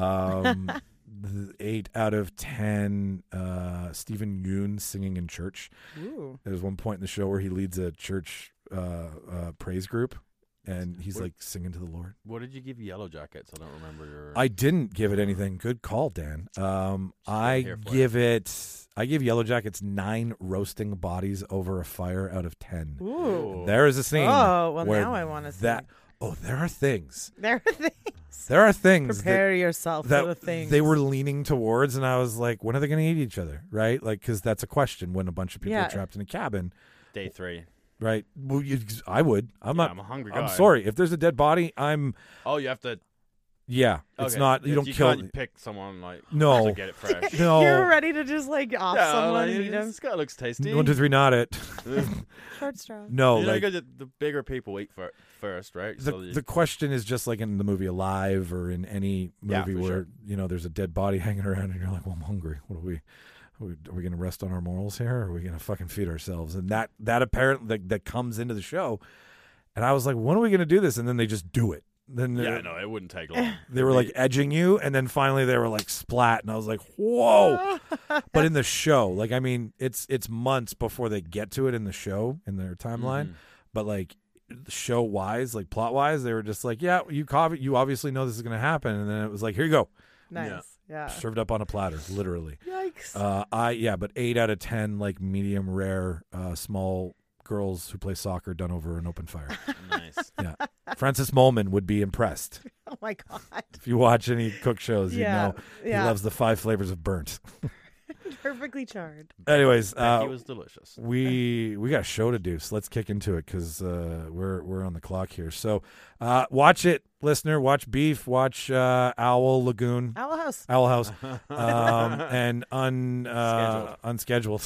Um, th- eight out of ten, uh, Stephen Yoon singing in church. Ooh. There's one point in the show where he leads a church uh, uh, praise group, and he's What- like singing to the Lord. What did you give Yellow Jackets? I don't remember your. I didn't give it anything. Good call, Dan. Um, I here for give it. I give Yellow Jackets nine roasting bodies over a fire out of ten. Ooh. There is a scene. Oh, well, where now I wanna see. that. Oh, there are things. There are things. There are things that, Prepare yourself that for the things. they were leaning towards, and I was like, when are they going to eat each other? Right? Like, because that's a question when a bunch of people Yeah. are trapped in a cabin. Day three. Right? Well, you, I would. I'm Yeah, not. I'm a hungry I'm guy. sorry. If there's a dead body, I'm. Oh, you have to. Yeah. It's okay. not. You If don't you kill. Can't pick someone like. No. To get it fresh. No. You're ready to just like off Yeah, someone like, and eat him. this guy looks tasty. One, two, three, not it. Short straw. No, you know, like you got the, the bigger people eat fir- first, right? the So you- the question is just like in the movie Alive or in any Yeah, movie for where sure. you know there's a dead body hanging around and you're like, well, I'm hungry. What are we? Are we, are we going to rest on our morals here? Or are we going to fucking feed ourselves? And that that apparently that, that comes into the show. And I was like, when are we going to do this? And then they just do it. Then yeah, they- no, it wouldn't take long. they were like edging you, and then finally they were like splat, and I was like, whoa. But in the show, like I mean, it's it's months before they get to it in the show in their timeline. Mhm. But like show wise, like plot wise, they were just like, yeah, you co- you obviously know this is going to happen, and then it was like, here you go, Nice. Yeah. served up on a platter, literally. Yikes. Uh, I yeah, but eight out of ten like medium rare, uh, small girls who play soccer done over an open fire. Nice. Yeah, Francis Molman would be impressed. oh my god. If you watch any cook shows, you Yeah, know yeah. he loves the five flavors of burnt. Perfectly charred. Anyways, Becky uh, was delicious. we we got a show to do, so let's kick into it because uh, we're we're on the clock here. So uh, watch it, listener. Watch Beef. Watch uh, Owl Lagoon, Owl House. Owl House, um, and un uh, unscheduled,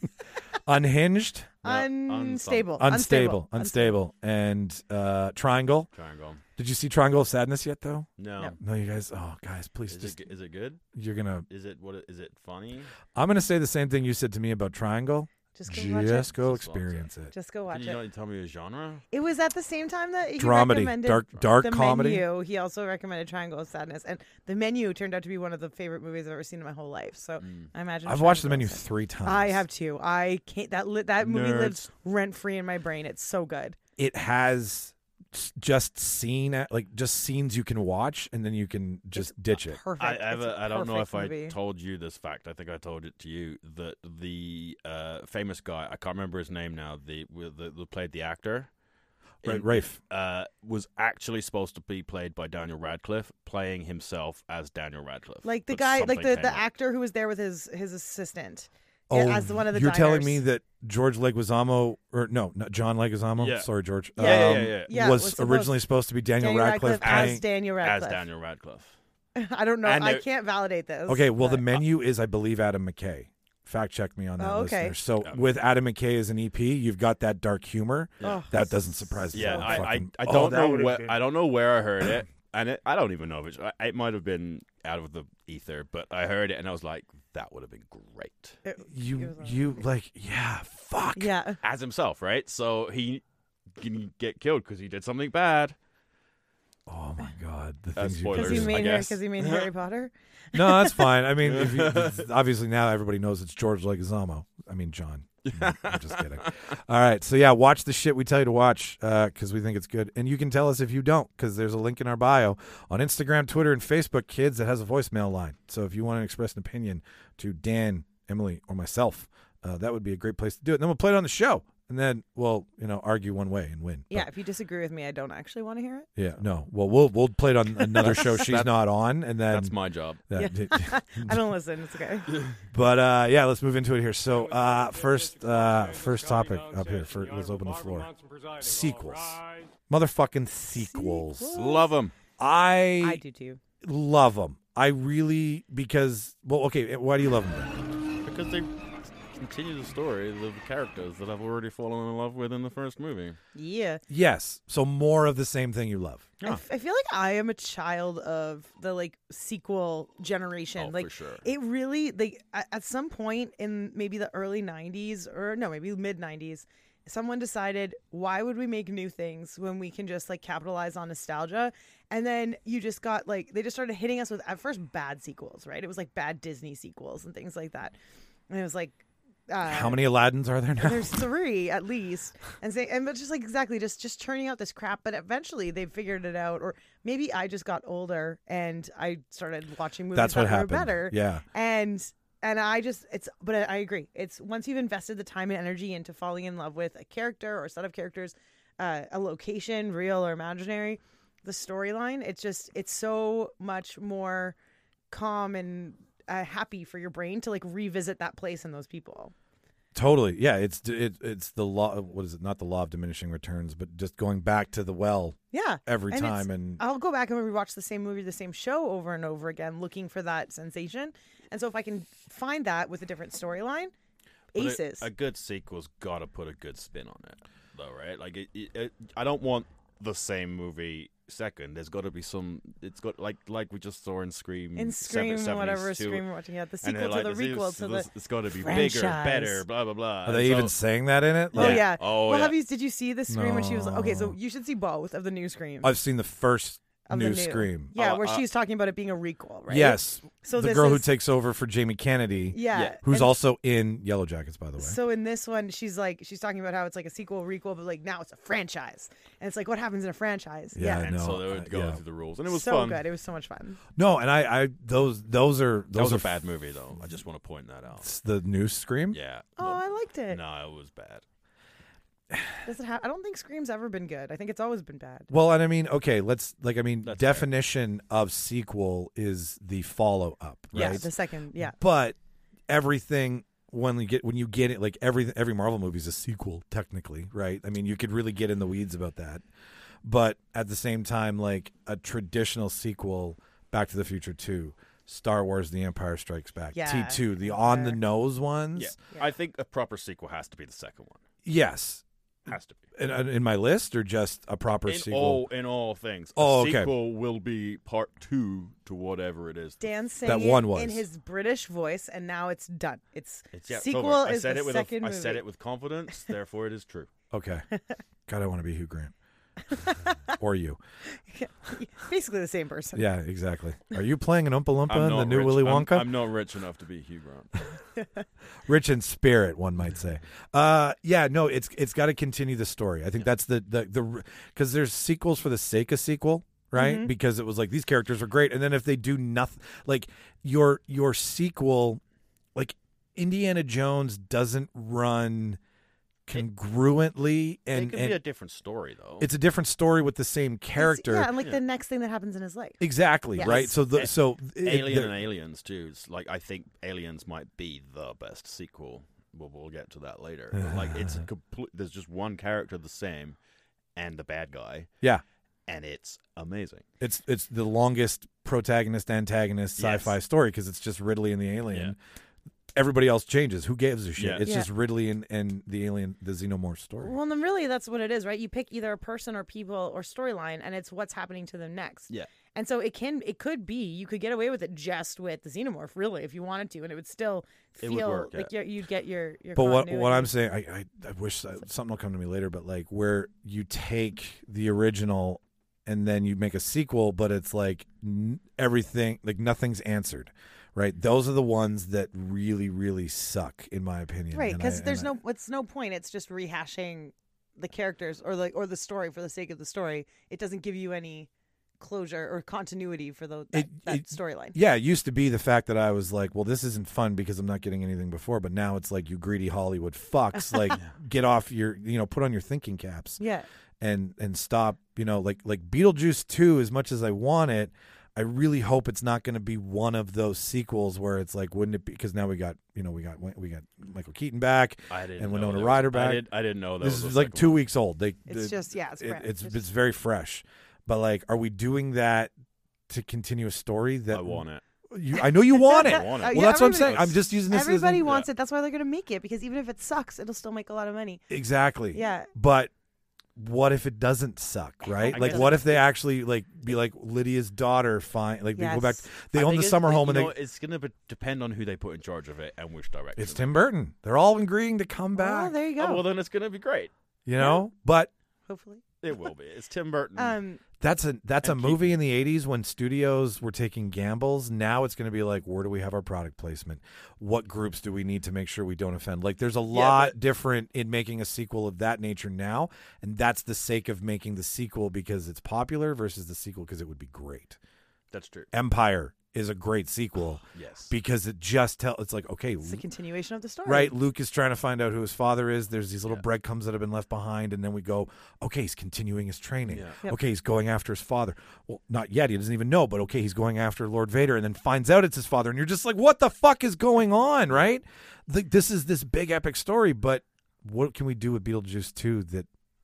unhinged, No, Unstable. unstable, unstable, and uh, Triangle. Triangle. Did you see Triangle of Sadness yet, though? No. No. No, you guys. Oh, guys, please Is just it, is it good? you're gonna. Is it what? Is it funny? I'm gonna say the same thing you said to me about Triangle. Just go watch Just it. go Just watch it. experience it. Just go watch Can you it. not tell me a genre? It was at the same time that he Dramedy, recommended dark dark the comedy. Menu. He also recommended Triangle of Sadness, and The Menu turned out to be one of the favorite movies I've ever seen in my whole life. So Mm. I imagine I've watched the Triangle menu of Sadness. three times. I have too. I can't. That li- that movie Nerds. lives rent free in my brain. It's so good. It has s- just scene like just scenes you can watch and then you can just ditch it. Perfect. I, I, have It's a, a I don't know if perfect movie. I told you this fact. I think I told it to you that the uh, famous guy, I can't remember his name now, the with the, the played the actor, Right, in- Rafe. uh, was actually supposed to be played by Daniel Radcliffe, playing himself as Daniel Radcliffe. Like the But guy, like something the, came the up. actor who was there with his his assistant. Oh, as one of the you're telling diners. me that George Leguizamo, or no, not John Leguizamo. Yeah. Sorry, George. Yeah, yeah, um, yeah, yeah. Yeah, was, was supposed- originally supposed to be Daniel, Daniel Radcliffe. Radcliffe as playing- Daniel as Radcliffe. Daniel Radcliffe. I don't know. And I there- can't validate this. okay, well, the but- menu is, I believe, Adam McKay. Fact check me on that, Oh, okay. listener. So Yeah. with Adam McKay as an E P, you've got that dark humor. Oh, That doesn't surprise me. Yeah, at all. I, I, Fucking- I oh, don't that know would've where been- I don't know where I heard it, and it, I don't even know if it's it might have been out of the ether, but I heard it and I was like, that would have been great It- it You, was a- you like, yeah, fuck. yeah. as himself, right? So he can get killed because he did something bad. Oh my God, the Uh, things you spoilers. Because he I made her. guess. Because he made Harry Potter. No, that's fine. I mean, if you, it's- obviously now everybody knows it's George Leguizamo. I mean, John. Mm, I'm just kidding. All right, so yeah, watch the shit we tell you to watch because we think it's good, and you can tell us if you don't because there's a link in our bio on Instagram, Twitter, and Facebook. Kids, that has a voicemail line. So if you want to express an opinion to Dan, Emily, or myself, uh, that would be a great place to do it. And then we'll play it on the show, and then we'll you know argue one way and win. Yeah, But, if you disagree with me, I don't actually want to hear it. yeah. No. Well, we'll we'll play it on another show she's not on, and then That's my job. that- I don't listen. It's okay. But uh, yeah, let's move into it here. So uh, first, uh, first topic up here. For, let's open the floor. Sequels, motherfucking sequels. Sequels? Love him. I, I do too. love them. I really because well, okay. Why do you love them? Because they continue the story of the characters that I've already fallen in love with in the first movie. Yeah. Yes. So more of the same thing you love. I, f- I feel like I am a child of the like sequel generation. Oh, like for sure. it really like at, at some point in maybe the early nineties or no, maybe mid nineties, someone decided, why would we make new things when we can just like capitalize on nostalgia? And then you just got like they just started hitting us with at first bad sequels, right? It was like bad Disney sequels and things like that. And it was like uh, How many Aladdins are there now? there's three at least, and say, and but just like exactly, just just churning out this crap. But eventually they figured it out, or maybe I just got older and I started watching movies That's what that happened. were better. Yeah. and and I just it's. But I, I agree. It's once you've invested the time and energy into falling in love with a character or a set of characters, uh, a location, real or imaginary, the storyline. It's just it's so much more calm and uh, happy for your brain to like revisit that place and those people. Totally. Yeah. It's it, it's the law. What is it? Not the law of diminishing returns, but just going back to the well Yeah. every And it's- time. And I'll go back and rewatch the same movie, the same show over and over again, looking for that sensation. And so if I can find that with a different storyline, But a- aces. A, good sequel's got to put a good spin on it, though, right? Like, it, it, it, I don't want the same movie second. There's got to be some. It's got like like we just saw in Scream. in Scream, seven- whatever seventy-two, Scream we're watching, yeah, the and sequel they're to like, the this- requel to this- the. It's got to be franchise. bigger, better, blah blah blah. are And they so- even saying that in it? Oh Like, yeah. Oh, well, yeah. have you? Did you see the Scream when she was? Okay, so No. you should see both of the new Scream. I've seen the first of new, the new Scream. Yeah, Oh, where uh, she's talking about it being a requel, right? Yes. So the this girl who is- takes over for Jamie Kennedy, Yeah. Yeah. who's and- also in Yellow Jackets, by the way. So in this one, she's like, she's talking about how it's like a sequel, requel, but like now it's a franchise, and it's like what happens in a franchise. Yeah, Yeah, I And know. so they would uh, go yeah. through the rules, and it was so fun. good. It was so much fun. No, and I, I those those are those That was are a bad movie, though. I just want to point that out. f- the new Scream. Yeah. Oh, I liked it. No, it was bad. Does it have? I don't think Scream's ever been good. I think it's always been bad. Well, and I mean, okay, let's like I mean, That's fair. definition of sequel is the follow up, right? Yeah, the second. Yeah, But everything when you get when you get it, like every every Marvel movie is a sequel technically, right? I mean, you could really get in the weeds about that, but at the same time, like a traditional sequel, Back to the Future two, Star Wars: The Empire Strikes Back, Yeah, T two, the Empire. on the nose ones. Yeah. Yeah. I think a proper sequel has to be the second one. Yes, Has to be. in, in my list or just a proper In sequel. all, in all things. Oh, a okay. sequel will be part two to whatever it is. Dan saying That one it was. in his British voice, and now it's done. It's, It's, yeah, it's sequel over. I is said the it with second a, I movie. said it with confidence, therefore it is true. Okay, God, I want to be Hugh Grant or you. Basically the same person. Yeah, exactly. Are you playing an Oompa Loompa I'm in not the new rich. Willy I'm- Wonka? I'm, not rich enough to be Hugh Grant. Rich in spirit, one might say. Uh, yeah, no, it's it's got to continue the story. I think that's the the the because there's sequels for the sake of sequel, right? Mhm. Because it was like these characters are great, and then if they do nothing, like your your sequel, like Indiana Jones doesn't run congruently, it and, could and be a different story, though. it's a different story with the same It's- character. Yeah, and like Yeah. the next thing that happens in his life. Exactly, Yes. right? So the A- so it- Alien the- and Aliens too. It's like I think Aliens might be the best sequel. Well, we'll get to that later. But, like it's a complete. There's just one character the same, and the bad guy, yeah. and it's amazing. It's it's the longest protagonist antagonist Yes. sci-fi story because it's just Ridley and the alien. everybody else changes. Who gives a shit? Yeah. It's Yeah. just Ridley and, and the alien, the Xenomorph story. Well, then really, that's what it is, right? You pick either a person or people or storyline, and it's what's happening to them next. Yeah. And so it can, it could be, you could get away with it just with the Xenomorph, really, if you wanted to, and it would still It feel would work, like yeah. you're, you'd get your your. But what continuity. what I'm saying, I, I I wish that, something will come to me later. But like where you take the original and then you make a sequel, but it's like n- everything, like nothing's answered, right? Those are the ones that really really suck, in my opinion. right? And Because I- there's and I- no, it's no point. It's just rehashing the characters or like or the story for the sake of the story. It doesn't give you any closure or continuity for the, that, It- that it- storyline. Yeah, it used to be the fact that I was like, well, this isn't fun because I'm not getting anything before. But now it's like, you greedy Hollywood fucks, like get off your, you know, put on your thinking caps. Yeah. and and stop, you know, like like Beetlejuice two, as much as I want it, I really hope it's not going to be one of those sequels where it's like, wouldn't it be, because now we got, you know, we got we got Michael Keaton back I didn't and know Winona there was- Ryder back. I, did, I didn't know that This was is a like second two one. weeks old. They It's the- just yeah, it's it- fresh. it's It's it's very fresh. But like, are we doing that to continue a story that I want it. You, I know you want it. I want it. Well, Yeah, that's what I'm saying. everybody- I'm just using this Everybody as an, wants it. That's why they're going to make it, because even if it sucks, it'll still make a lot of money. exactly. Yeah. But what if it doesn't suck, right? I Like, guess- what if they actually like be like Lydia's daughter? Fine, like they go back. Yes. They I own think the it's- summer like, home, you and they. know what, it's gonna be, depend on who they put in charge of it and which direction. It's Tim Burton. They're all agreeing to come Oh, back. there you go. Oh, well, then it's gonna be great. you know, but Hopefully. It will be. It's Tim Burton. Um, that's a that's a And keep- movie in the eighties when studios were taking gambles. Now it's going to be like, where do we have our product placement? What groups do we need to make sure we don't offend? Like, there's a lot but- different in making a sequel of that nature now, and that's the sake of making the sequel because it's popular versus the sequel because it would be great. That's true. Empire is a great sequel Yes. because it just tell it's like, okay, it's a continuation of the story. right, Luke is trying to find out who his father is. There's these little Yeah. breadcrumbs that have been left behind, and then we go, okay, he's continuing his training. Yeah. Yep. Okay, he's going after his father. Well, not yet. He doesn't even know, but okay, he's going after Lord Vader, and then finds out it's his father, and you're just like, what the fuck is going on, right? The, this is this big epic story, but what can we do with Beetlejuice two that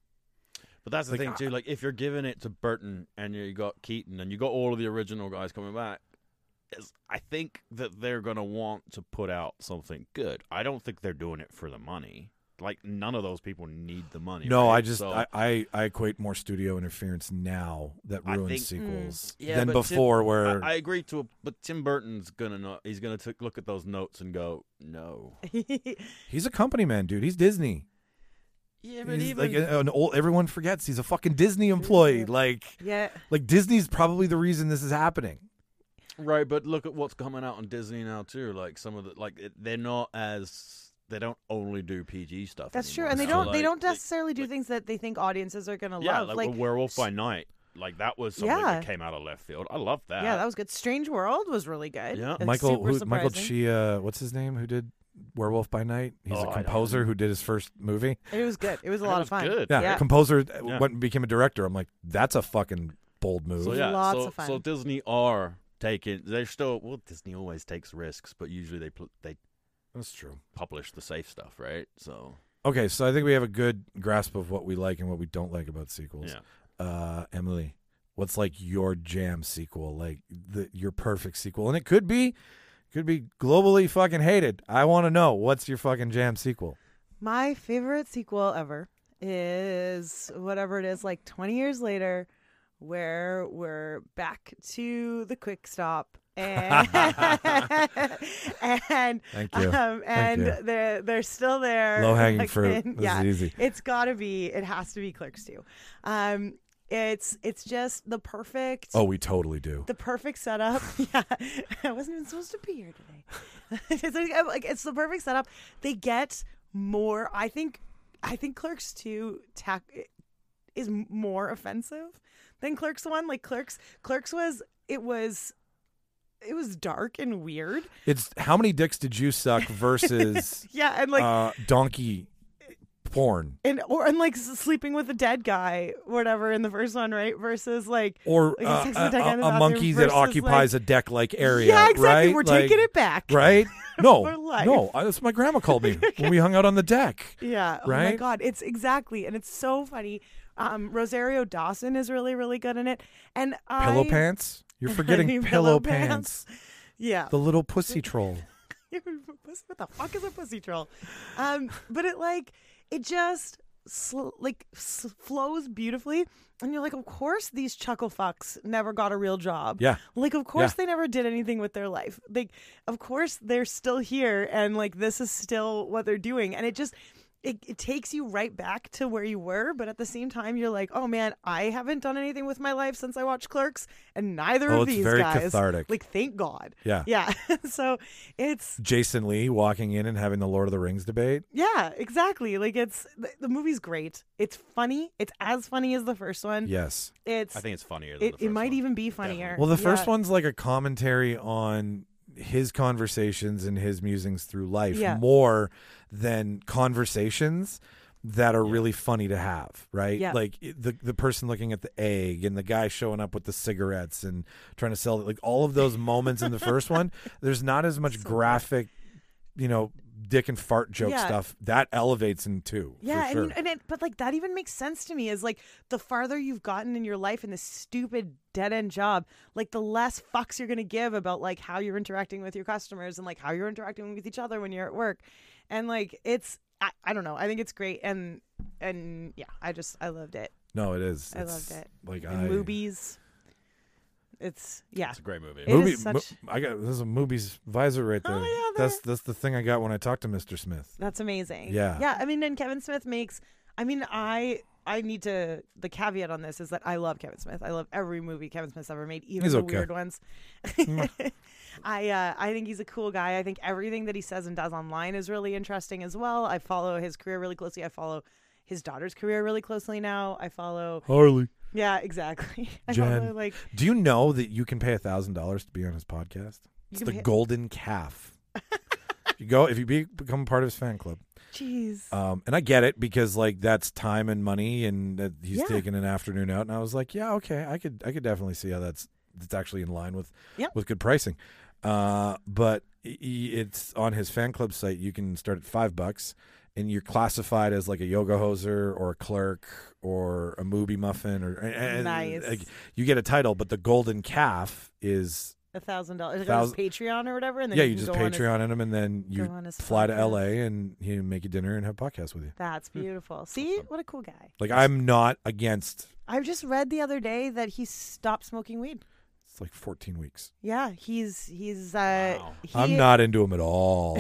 But that's the Like, thing too. Like, if you're giving it to Burton and you got Keaton and you got all of the original guys coming back, is I think that they're gonna want to put out something good. I don't think they're doing it for the money. Like, none of those people need the money. No, right? I just So- I, I, I equate more studio interference now that I ruins think- sequels Yeah, than but Tim- before, where I, I agree to it, but Tim Burton's gonna not. He's gonna t- look at those notes and go, no. he's a company man, dude. He's Disney. Yeah, He's like an old. Everyone forgets he's a fucking Disney employee. Like, yeah. like Disney's probably the reason this is happening. right, but look at what's coming out on Disney now too. Like some of the like it, they're not as they don't only do P G stuff. That's true. anymore. And they So, don't they like, don't like- necessarily do things that they think audiences are going to Yeah, love. like, Like, Werewolf by Night. Like that was something Yeah. that came out of left field. I love that. yeah, that was good. Strange World was really good. Yeah. It's Michael, super who, Michael surprising. Chia, what's his name? Who did Werewolf by Night? He's Oh, I a don't composer know. who did his first movie. It was good. It was a It lot was of fun. good. Yeah, Yeah. composer uh, Yeah. went and became a director. I'm like, that's a fucking bold move. So yeah, Lots so, of fun. so Disney are taking. They're still well. Disney always takes risks, but usually they pl- they That's true. publish the safe stuff, right? So Okay, so I think we have a good grasp of what we like and what we don't like about sequels. yeah. Uh, Emily, what's like your jam sequel, like the your perfect sequel? And it could be, could be globally fucking hated. I want to know what's your fucking jam sequel. My favorite sequel ever is whatever it is, like twenty years later, where we're back to the quick stop. And and Thank you. um, and you. they're they're still there. Low hanging Like, fruit. and- This yeah, is easy. it's gotta be. It has to be Clerks two. Um, it's it's just the perfect. Oh, we totally do. The perfect setup. Yeah, I wasn't even supposed to be here today. it's like, like it's the perfect setup. They get more. I think. I think Clerks two tack is more offensive than Clerks one. Like Clerks, Clerks was it was. It was dark and weird. It's how many dicks did you suck versus Yeah, and like uh, donkey porn, and or and like s- sleeping with a dead guy, whatever in the first one, right? Versus like or like, uh, sex a, with a dead guy in the a bathroom monkey that versus, occupies like- a deck-like area. Yeah, exactly. Right? We're Like- taking it back. Right? No, For life. no. I- That's what my grandma called me when we hung out on the deck. Yeah. Oh my Right? God. It's exactly. And it's so funny. Um, Rosario Dawson is really, really good in it. And I, Pillow pants? You're forgetting mean, pillow pillow pants. Yeah. The little pussy troll. What the fuck is a pussy troll? Um, but it like it just sl- like s- flows beautifully, and you're like, of course these chuckle fucks never got a real job. Yeah. Like, of course Yeah. they never did anything with their life. Like, of course they're still here, and like this is still what they're doing, and it just. It, it takes you right back to where you were, but at the same time, you're like, oh man, I haven't done anything with my life since I watched Clerks, and neither Oh, of it's these very guys. cathartic. Like, thank God. Yeah. Yeah. So it's, Jason Lee walking in and having the Lord of the Rings debate. yeah, exactly. Like, it's, the, the movie's great. It's funny. It's as funny as the first one. Yes. It's, I think it's funnier than it, the first it might one. even be funnier. Well, the first Yeah. one's like a commentary on his conversations and his musings through life Yeah. more than conversations that are really funny to have, right? Yeah. Like it- the the person looking at the egg and the guy showing up with the cigarettes and trying to sell it. Like all of those moments in the first one, there's not as much graphic, you know, dick and fart joke Yeah. stuff. That elevates in two. Yeah, for sure. and, and it, but like that even makes sense to me. Is like the farther you've gotten in your life in this stupid dead end job, like the less fucks you're gonna give about like how you're interacting with your customers and like how you're interacting with each other when you're at work, and like it's I, I don't know. I think it's great, and and yeah, I just I loved it. no, it is. I It's loved it. Like And I movies, it's yeah. It's a great movie. It movie. is such- mo- I got this is a movie's visor right there. Oh, yeah, that's there. that's the thing I got when I talked to Mister Smith. That's amazing. Yeah. Yeah. I mean, and Kevin Smith makes, I mean, I, I need to, the caveat on this is that I love Kevin Smith. I love every movie Kevin Smith's ever made, even He's the okay. weird ones. I, uh, I think he's a cool guy. I think everything that he says and does online is really interesting as well. I follow his career really closely. I follow his daughter's career really closely now. I follow, Harley. yeah, exactly. I Jen. follow like, Do you know that you can pay a thousand dollars to be on his podcast? It's can the pay- Golden Calf. You go if you be, become part of his fan club. jeez. Um, and I get it because like that's time and money, and that he's Yeah. taking an afternoon out. And I was like, yeah, okay, I could I could definitely see how that's that's actually in line with Yep. with good pricing. Uh, but he, it's on his fan club site. You can start at five bucks, and you're classified as like a yoga hoser or a clerk or a movie muffin or and, Nice. Like, you get a title, but the Golden Calf is A thousand dollars. Like on his Thousand- Patreon or whatever. And then yeah. you, You can just go on his- Patreon him, and then you go on his fly to podcast. L A and he make you dinner and have podcasts with you. That's beautiful. See, what a cool guy. Like I'm not against. I just read the other day that he stopped smoking weed. It's like fourteen weeks. Yeah, he's he's uh Wow. he, I'm not into him at all.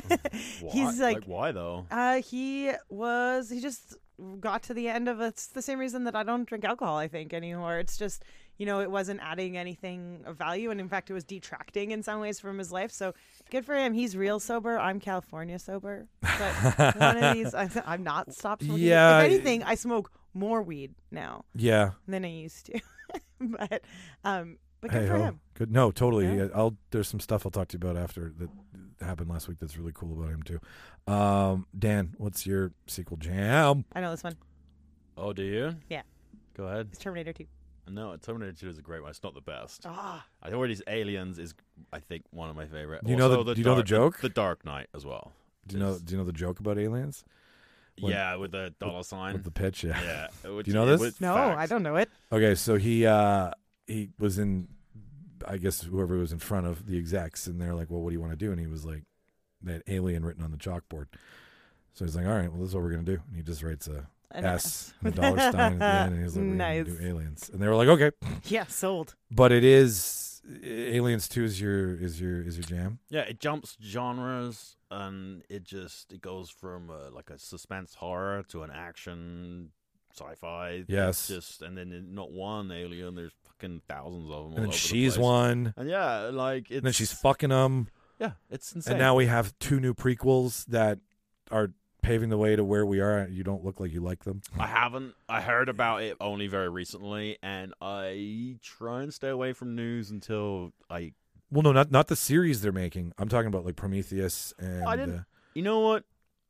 He's Why- like, why though? uh he was he just got to the end of it. It's the same reason that I don't drink alcohol, I think, anymore. It's just, you know, it wasn't adding anything of value, and in fact it was detracting in some ways from his life. So good for him. He's real sober. I'm California sober. But one of these I, I'm not stopped smoking. Yeah. If anything, I smoke more weed now Yeah. than I used to. but um but good Hey for ho. him. Good. No, totally. Yeah. Yeah, I'll. There's some stuff I'll talk to you about after that happened last week. That's really cool about him too. Um, Dan, what's your sequel jam? I know this one. Oh, do you? Yeah. Go ahead. It's Terminator two. No, Terminator two is a great one. It's not the best. Ah. I think these Aliens is, I think, one of my favorite. Do you know Also, the- do you know the Dark- joke? The Dark Knight as well. Do you know? Is- Do you know the joke about aliens When- yeah, with the dollar sign. with the pitch? Yeah. yeah. Which, Do you know this? with No, facts. I don't know it. Okay, so he uh he was in, I guess whoever was in front of the execs, and they're like, "Well, what do you want to do?" And he was like, "They had alien written on the chalkboard." So he's like, "All right, well, this is what we're gonna do." And he just writes a An S and a dollar sign at the end, and he's like, "We're Nice. gonna do aliens." And they were like, "Okay." Yeah, sold. But it is Aliens Two is your is your is your jam. Yeah, it jumps genres, and it just it goes from uh, like a suspense horror to an action sci-fi. Yes. It's just and then in not one alien, there's fucking thousands of them. all And then over the she's place. one, And yeah, like it's and then she's fucking them, yeah, it's insane. and now we have two new prequels that are paving the way to where we are. You don't look like you like them. I haven't. I heard about it only very recently, and I try and stay away from news until I. Well, no, not not the series they're making. I'm talking about like Prometheus and. I didn't- uh, You know what?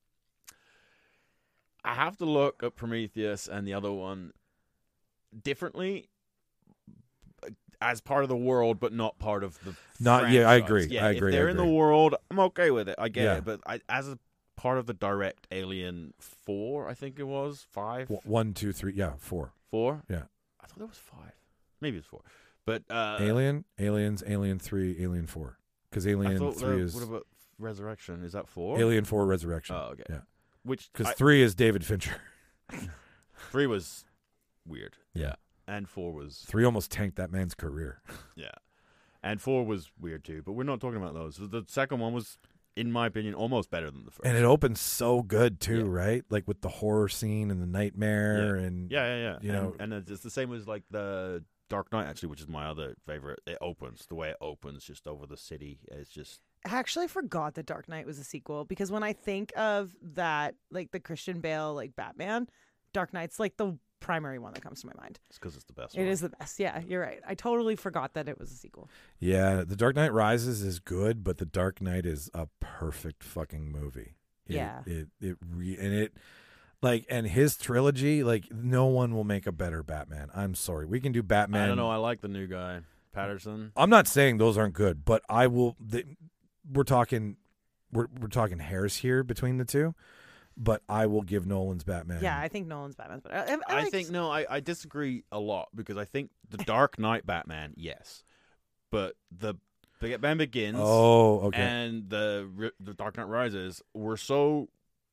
I have to look at Prometheus and the other one differently as part of the world, but not part of the. Not- yeah, I franchise. agree. Yeah, I if agree, I they're in the agree. world, I'm okay with it. I get Yeah. it, but I, as a part of the direct Alien four, I think it was five, w- one, two, three, yeah, four. four. Yeah. I thought it was five. Maybe it's four. But uh, Alien, Aliens, Alien Three, Alien Four. Because I Alien thought, Three uh, is what about Resurrection? Is that four? Alien four Resurrection. Oh, okay. Yeah. Which Because I- three is David Fincher. three was weird. Yeah. And four was Three almost tanked that man's career. yeah, and four was weird too. But we're not talking about those. The second one was, in my opinion, almost better than the first. And it opens so good too, Yeah. right? Like with the horror scene and the nightmare and yeah, yeah, yeah. you and, know- and it's it's the same as like the Dark Knight actually, which is my other favorite. It opens the way it opens just over the city. It's just I actually forgot that Dark Knight was a sequel because when I think of that, like the Christian Bale, like Batman, Dark Knight's like the primary one that comes to my mind. it's because it's the best. It one. is the best. Yeah, you're right. I totally forgot that it was a sequel. yeah, The Dark Knight Rises is good, but The Dark Knight is a perfect fucking movie. It, Yeah. It it re- and it like and his trilogy, like no one will make a better Batman. I'm sorry. We can do Batman. I don't know. I like the new guy, Patterson. I'm not saying those aren't good, but I will. They, we're talking, we're we're talking hairs here between the two, but I will give Nolan's Batman. Yeah, I think Nolan's Batman's better. I, I, I like- think no, I, I disagree a lot because I think the Dark Knight Batman, yes, but the Batman Begins Oh, okay. and the Ri- the Dark Knight Rises were so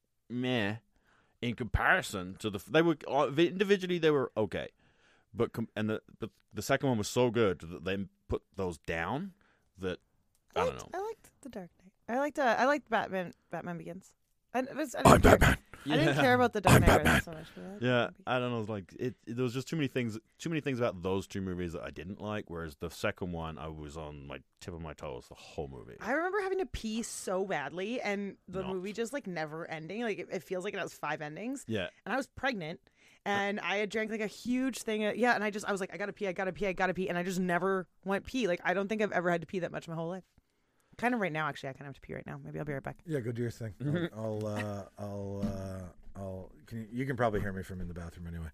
meh in comparison to the they were uh, individually they were okay, but com- and the but the second one was so good that they put those down that I I don't liked, know. I liked the Dark Knight. I liked. Uh, I liked Batman. Batman Begins. I, it was, I I'm didn't care- Batman. I didn't care about the Dark I'm Knight Batman. Rises so much. But I liked Yeah, Batman I don't know. It's like it, it. There was just too many things. Too many things about those two movies that I didn't like. Whereas the second one, I was on my tip of my toes the whole movie. I remember having to pee so badly, and the Not. movie just like never ending. Like it, it feels like it has five endings. Yeah, And I was pregnant, and I had drank like a huge thing. Of, yeah, and I just I was like, I gotta pee, I gotta pee, I gotta pee, and I just never went pee. Like I don't think I've ever had to pee that much my whole life. Kind of right now, actually, I kind of have to pee right now. Maybe I'll be right back. Yeah, go do your thing. I'll, I'll, uh, I'll, uh, I'll. Can you, you can probably hear me from in the bathroom anyway.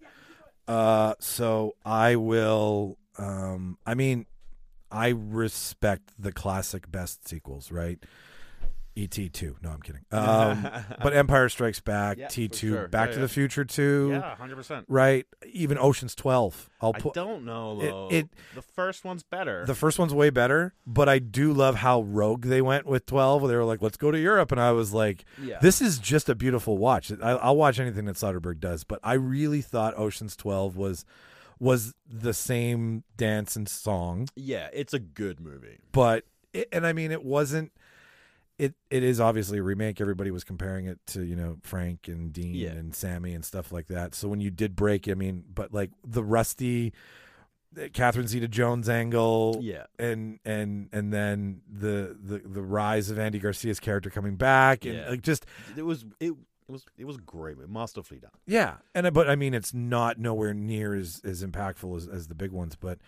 Uh, so I will. Um, I mean, I respect the classic best sequels, right? E T two. No, I'm kidding. Um, but Empire Strikes Back, Yeah, T for two, sure. Back Yeah, to yeah. the Future two, yeah, hundred percent. right? Even Ocean's twelve. I'll I put. don't know It- though. it- the first one's better. The first one's way better, but I do love how rogue they went with twelve. They were like, "Let's go to Europe," and I was like, yeah. "This is just a beautiful watch." I, I'll watch anything that Soderbergh does, but I really thought Ocean's twelve was was the same dance and song, yeah, it's a good movie. but it, and I mean, it wasn't. It it is obviously a remake. Everybody was comparing it to, you know, Frank and Dean Yeah. and Sammy and stuff like that. So when you did break, I mean, but like the rusty Catherine Zeta-Jones angle, Yeah, and and and then the the the rise of Andy Garcia's character coming back, and Yeah. like just it was it, it was it was great, masterfully done. yeah, and I- but I mean, it's not nowhere near as as impactful as, as the big ones. But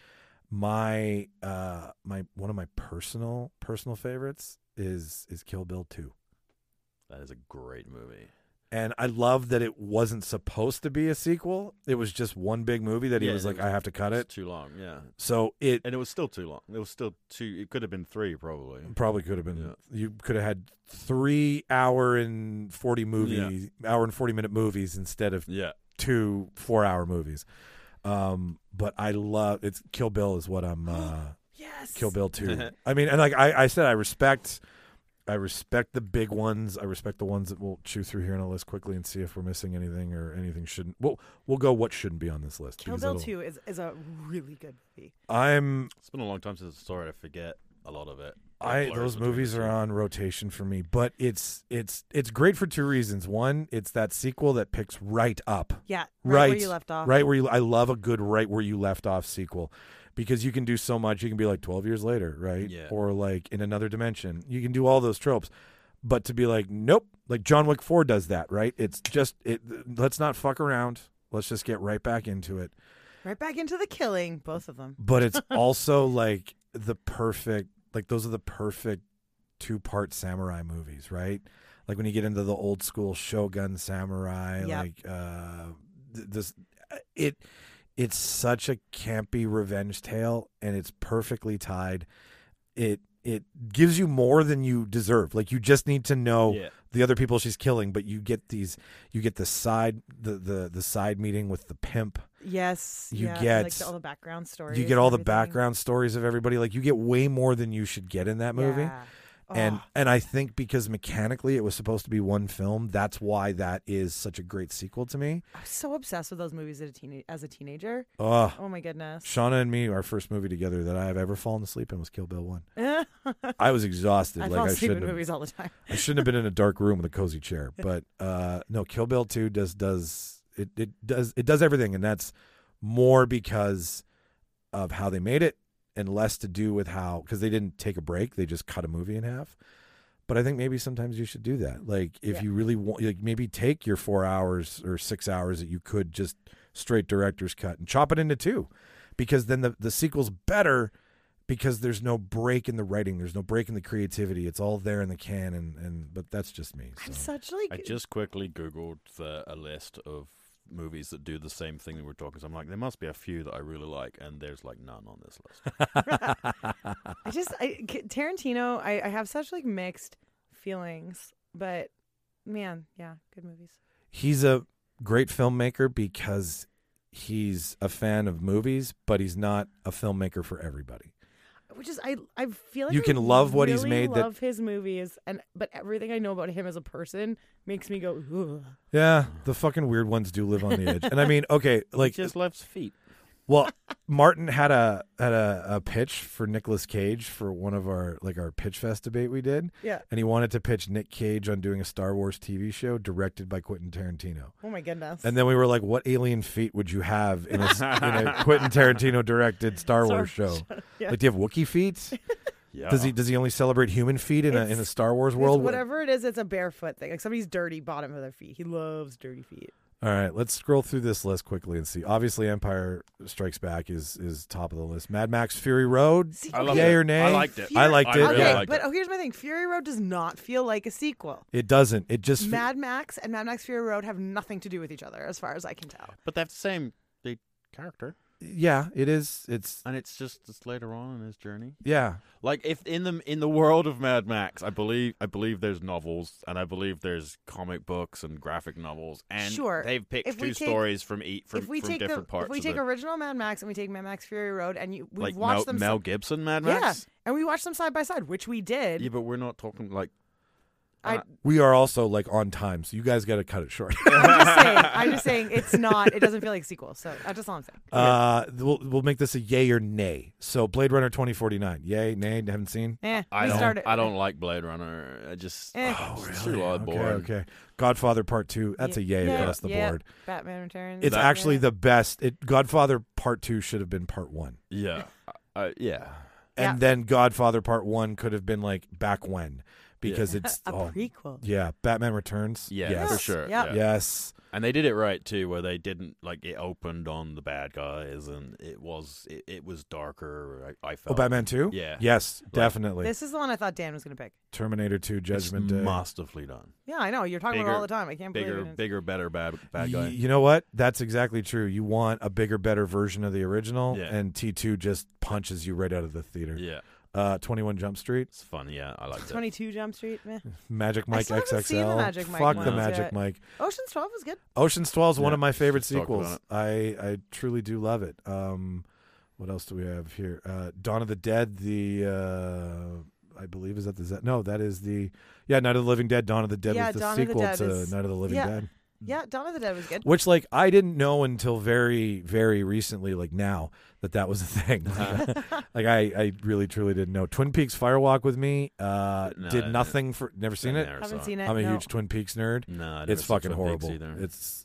my uh my one of my personal personal favorites is is Kill Bill two. That is a great movie. And I love that it wasn't supposed to be a sequel. It was just one big movie that he Yeah, was it like, was- I have to cut It's it. too long. Yeah, So it and it was still too long. It was still too. It could have been three probably. probably could have been. Yeah. You could have had three hour and forty movies, hour and forty minute movies instead of Yeah, two four hour movies. Um, but I love it's Kill Bill is what I'm. Uh, Yes. Kill Bill two. I mean, and like I, I said, I respect. I respect the big ones. I respect the ones that we'll chew through here on a list quickly and see if we're missing anything or anything shouldn't. We'll we'll go what shouldn't be on this list. Kill because Bill it'll- two is, is a really good movie. I'm it's been a long time since I saw it. I forget a lot of it. It I blurs those between movies the are two. on rotation for me, but it's it's it's great for two reasons. One, it's that sequel that picks right up, Yeah. right, Right, where you left off. right where you. I love a good right where you left off sequel, because you can do so much. You can be like twelve years later, right, Yeah. or like in another dimension. You can do all those tropes, but to be like, nope, like John Wick four does that, right? It's just it. Let's not fuck around. Let's just get right back into it. Right back into the killing, both of them. But it's also like the perfect, like those are the perfect two part samurai movies, right? Like when you get into the old school Shogun samurai, Yep. like uh, th- this, it, it's such a campy revenge tale, and it's perfectly tied. It it gives you more than you deserve. Like you just need to know Yeah. the other people she's killing, but you get these, you get the side, the the the side meeting with the pimp. Yes. You yeah, get- like the, all the background stories. You get and all the everything. background stories of everybody. Like you get way more than you should get in that movie. Yeah. And Oh. and I think because mechanically it was supposed to be one film, that's why that is such a great sequel to me. I was so obsessed with those movies as a, teen- as a teenager. Oh, Oh my goodness. Shauna and me, our first movie together that I have ever fallen asleep in was Kill Bill One. I I was exhausted. like fall I asleep in shouldn't have, movies all the time. I shouldn't have been in a dark room with a cozy chair. But uh, no, Kill Bill Two does does it, it does it does everything, and that's more because of how they made it and less to do with how, because they didn't take a break, they just cut a movie in half. But I think maybe sometimes you should do that. Like if Yeah. you really want, like maybe take your four hours or six hours that you could just straight director's cut and chop it into two, because then the the sequel's better because there's no break in the writing, there's no break in the creativity. It's all there in the can, and, and but that's just me. I'm so. such like I just quickly Googled the, a list of movies that do the same thing that we're talking. So I'm like, there must be a few that I really like, and there's like none on this list. I just I, K- Tarantino. I, I have such like mixed feelings, but man, yeah, good movies. He's a great filmmaker because he's a fan of movies, but he's not a filmmaker for everybody. Which is I I feel like You I can love what he's really made that- Love his movies, and but everything I know about him as a person makes me go. Ugh. Yeah, the fucking weird ones do live on the edge. And I mean, okay, like, He just loves feet. well, Martin had a had a, a pitch for Nicolas Cage for one of our like our pitch fest debate we did, Yeah. and he wanted to pitch Nick Cage on doing a Star Wars T V show directed by Quentin Tarantino. Oh my goodness. And then we were like, "What alien feet would you have in a, in a Quentin Tarantino directed Star Star Wars show? Yeah. Like, do you have Wookiee feet? Yeah. Does he does he only celebrate human feet in a in a It's- Star Wars It's world? whatever it is, it's a barefoot thing. Like somebody's dirty bottom of their feet. He loves dirty feet. All right, let's scroll through this list quickly and see. Obviously, Empire Strikes Back is is top of the list. Mad Max Fury Road, See, I loved yay it. or nay? I liked it. I liked I it. really Okay, yeah. liked but it. oh, here's my thing. Fury Road does not feel like a sequel. It doesn't. It just fe- Mad Max and Mad Max Fury Road have nothing to do with each other, as far as I can tell. But they have the same the character, yeah, it is. It's and it's just it's later on in his journey. yeah. Like if in the in the world of Mad Max, I believe I believe there's novels, and I believe there's comic books and graphic novels, and Sure. they've picked If we two take- stories from each from, if we from take different the parts. if we of take the, original Mad Max and we take Mad Max Fury Road, and you we like watch Mel, them Mel si- Gibson Mad yeah, Max. and we watched them side by side, which we did. Yeah, but we're not talking like. I, uh, We are also like on time, so you guys got to cut it short. I'm just saying. I'm just saying it's not. It doesn't feel like a sequel. So that's just all I'm saying. uh, we'll we'll make this a yay or nay. So Blade Runner twenty forty-nine, yay, nay, haven't seen. Eh, I we don't. started. I don't like Blade Runner. I just. Eh. Oh, it's too odd, Okay, boring. okay. Godfather Part Two, that's a yay Yeah, across the yeah. board. Batman Returns. It's yeah. actually the best. It Godfather Part Two should have been Part One. Yeah. Uh, yeah. And Yeah. then Godfather Part One could have been like back when, because it's a oh, prequel. yeah, Batman Returns. Yeah, yes. for sure. Yeah. Yeah. Yes, And they did it right too, where they didn't like it opened on the bad guys, and it was it, it was darker. I, I felt. oh, Batman Two. Yeah. Yes, definitely. This is the one I thought Dan was going to pick. Terminator Two, Judgment it's Day. masterfully done. Yeah, I know. You're talking about it Bigger- all the time. I can't believe Bigger, it. bigger, better, bad, bad guy. Y- you know what? That's exactly true. You want a bigger, better version of the original, Yeah. and T two just punches you right out of the theater. Yeah, Uh, twenty-one Jump Street, it's fun. Yeah, I liked it. twenty-two Jump Street. Meh. Magic I Mike still haven't X X seen the L. Magic Mike Fuck the ones Magic yet. Mike. Ocean's twelve was good. Ocean's twelve is one Yeah, of my favorite just talked sequels. about I I truly do love it. Um, what else do we have here? Uh, Dawn of the Dead. The uh, I believe is that the Z- no, that is the yeah Night of the Living Dead. Dawn of the Dead Yeah, was the Dawn of the sequel Dead to is- Night of the Living yeah. Dead. Yeah, Dawn of the Dead was good. Which like I didn't know until very very recently, like now that that was a thing. like I I really truly didn't know. Twin Peaks Firewalk with Me uh, No, did no. nothing for. Never seen I it. never Haven't saw seen it. I'm a no. huge Twin Peaks nerd. No, I never It's saw fucking Twin Peaks horrible. either. It's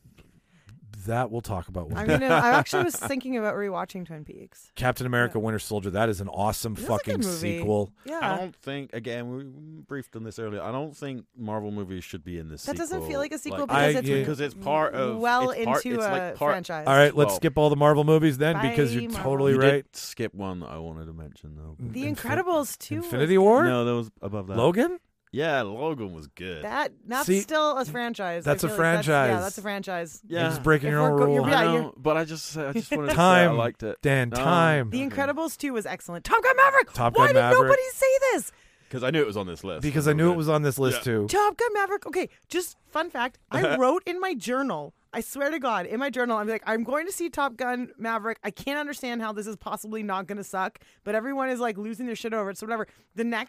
that we'll talk about one I day. mean, I actually was thinking about rewatching Twin Peaks. Captain America Winter Soldier, that is an awesome That's a fucking good movie. sequel. Yeah. I don't think. Again, we we briefed on this earlier. I don't think Marvel movies should be in this. That doesn't sequel. feel like a sequel I- because it's yeah. because it's part of well it's part, into it's a like part, franchise. All right, let's Well- skip all the Marvel movies then Bye, because you're Marvel. totally You right. did skip one that I wanted to mention though. The Infin- Incredibles too. Infinity War? No, that was above that. Logan? Yeah, Logan was good. That that's See, still a franchise. I that's a feel like that's- franchise. yeah, that's a franchise. You're yeah, just breaking If your we're own go- rule. you're- I yeah, know, but I just I just wanted to Time. say I liked it. Dan, No. time. The Incredibles two was excellent. Top Gun Maverick. Top Why Gun did Maverick. nobody say this? Because I knew it was on this list. Because I knew it was on this list Yeah. too. Top Gun Maverick. Okay, just fun fact. I wrote in my journal. I swear to God, in my journal, I'm like, I'm going to see Top Gun Maverick. I can't understand how this is possibly not going to suck, but everyone is like losing their shit over it. So whatever. The next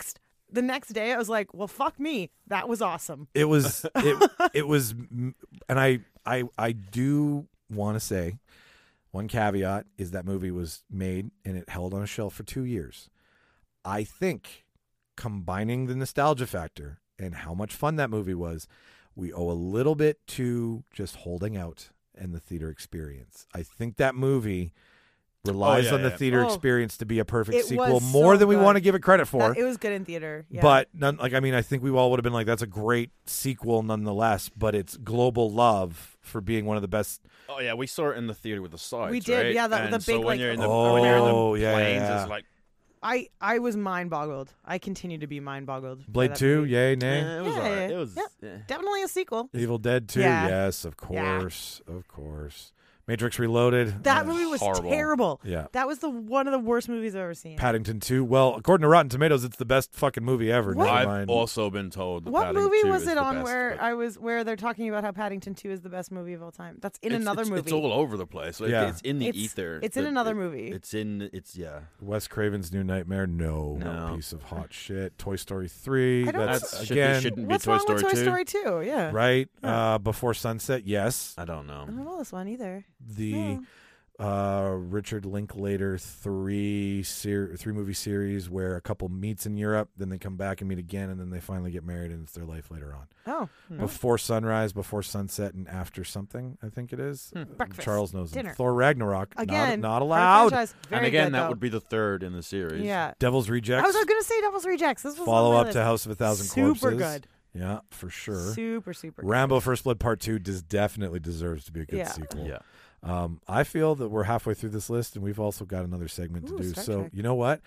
the next day I was like, well, fuck me. That was awesome. It was it it was, and I I I do want to say, one caveat is that movie was made and it held on a shelf for two years. I think combining the nostalgia factor and how much fun that movie was, we owe a little bit to just holding out and the theater experience. I think that movie relies Oh, yeah, on the yeah. theater Oh, experience to be a perfect it sequel was more so than we good. want to give it credit for. That- it was good in theater. Yeah. But none, like I mean, I think we all would have been like, "That's a great sequel, nonetheless." But it's global love for being one of the best. Oh yeah, we saw it in the theater with the sides. We did, right? yeah, the- And the so big, when like, you're in the, Oh, when you're in the yeah, planes, yeah. it's like I I was mind boggled. I continue to be mind boggled. by Blade that two, movie. yay, nay. eh, it was Yeah, alright. yeah, It was yeah. yeah. Definitely a sequel. Evil Dead two, Yeah. yes, of Yeah. course, of course. Matrix Reloaded, That uh, movie was horrible. terrible. yeah. That was the one of the worst movies I've ever seen. Paddington two. Well, according to Rotten Tomatoes, it's the best fucking movie ever. What? Never I've mind. also been told. That What Paddington movie two was is it the on best, where but I was where they're talking about how Paddington two is the best movie of all time? That's in it's, another it's, movie. It's all over the place. Like, Yeah. It's in the It's- ether. it's in but another it- movie. It's in. It's yeah. Wes Craven's New Nightmare, no, No. piece of hot shit. Toy Story three, I don't that's know. Should be- again shouldn't be What's Toy wrong Story with Toy two. Story two? Yeah. right. Yeah. Uh, Before Sunset, yes. I don't know. I don't know this one either. The No. uh, Richard Linklater three ser- three movie series where a couple meets in Europe, then they come back and meet again, and then they finally get married, and it's their life later on. Oh. Before Sunrise, Before Sunset, and After Something, I think it is. Uh, Breakfast, Charles knows them. dinner. Thor Ragnarok, not- Again. not, great allowed. franchise. Very and again, good, that though. would be the third in the series. Yeah. Devil's Rejects. I was going to say Devil's Rejects. This was Follow on my up list. to House of a Thousand Super Corpses. good. Yeah, for sure. Super, super good. Rambo First Blood Part two does definitely deserves to be a good Yeah. sequel. Yeah. Um, I feel that we're halfway through this list, and we've also got another segment Ooh, to do. Star so Trek. you know what?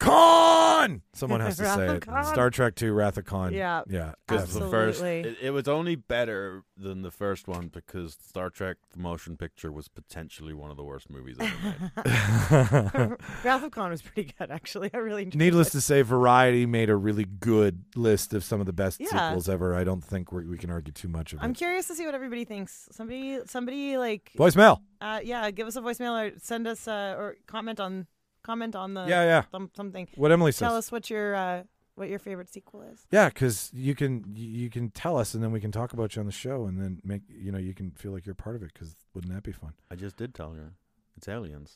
Khan! Someone has to Wrath say of it. Khan. Star Trek two, Wrath of Khan. Yeah. Yeah. Because definitely. the first, Absolutely. it, it was only better than the first one because Star Trek: The Motion Picture was potentially one of the worst movies ever made. Wrath of Khan was pretty good, actually. I really enjoyed Needless it. to say, Variety made a really good list of some of the best Yeah. sequels ever. I don't think we we can argue too much of I'm it. curious to see what everybody thinks. Somebody, somebody, like, Voicemail. uh, yeah, give us a voicemail or send us uh, or comment on comment on the Yeah, yeah. some, something. What Emily says. Tell us what your uh, what your favorite sequel is. Yeah, because you can you can tell us, and then we can talk about you on the show, and then make you know you can feel like you're part of it. Because wouldn't that be fun? I just did tell her. It's aliens.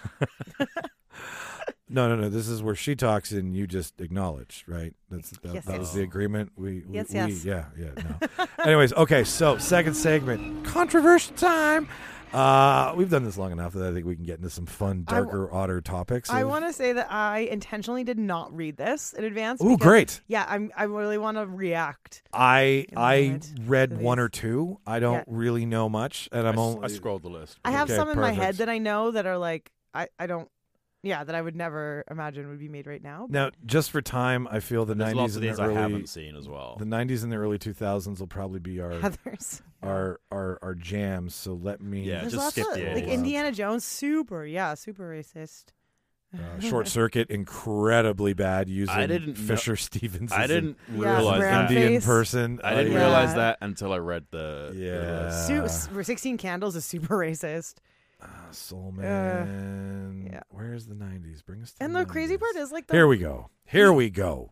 No, no, no. This is where she talks, and you just acknowledge, right? That's that, Yes, that was yes. the agreement. We, we Yes, we- yes. yeah, yeah. No. Anyways, okay. So second segment, controversial time. Uh, we've done this long enough that I think we can get into some fun, I w- darker, odder topics. I of- want to say that I intentionally did not read this in advance. Ooh, because- great. Yeah, I'm. I really want to react. I Get I into read these. one or two. I don't Yeah. really know much, and I, I'm s- only I scrolled the list. I have Okay, some in my head perfect. that I know that are like I. I don't. Yeah, that I would never imagine would be made right now. now just for time. I feel the There's nineties lots of and these the I early haven't seen as well. the nineties and the early two thousands will probably be our Others. our our our jams. So let me Yeah, There's just lots skip of, the like eighties. Indiana Jones, super, yeah, super racist. Uh, Short Circuit, incredibly bad using I didn't know- Fisher Stevens. I as didn't an Yeah, realize brown that. face. Indian person. I Oh, didn't yeah. realize Yeah. that until I read the. the Yeah. list. Su- s- sixteen Candles is super racist. Ah, Soul Man. yeah. Where's the nineties? Bring us to And the the crazy part nineties. is like the Here we go. Here we go.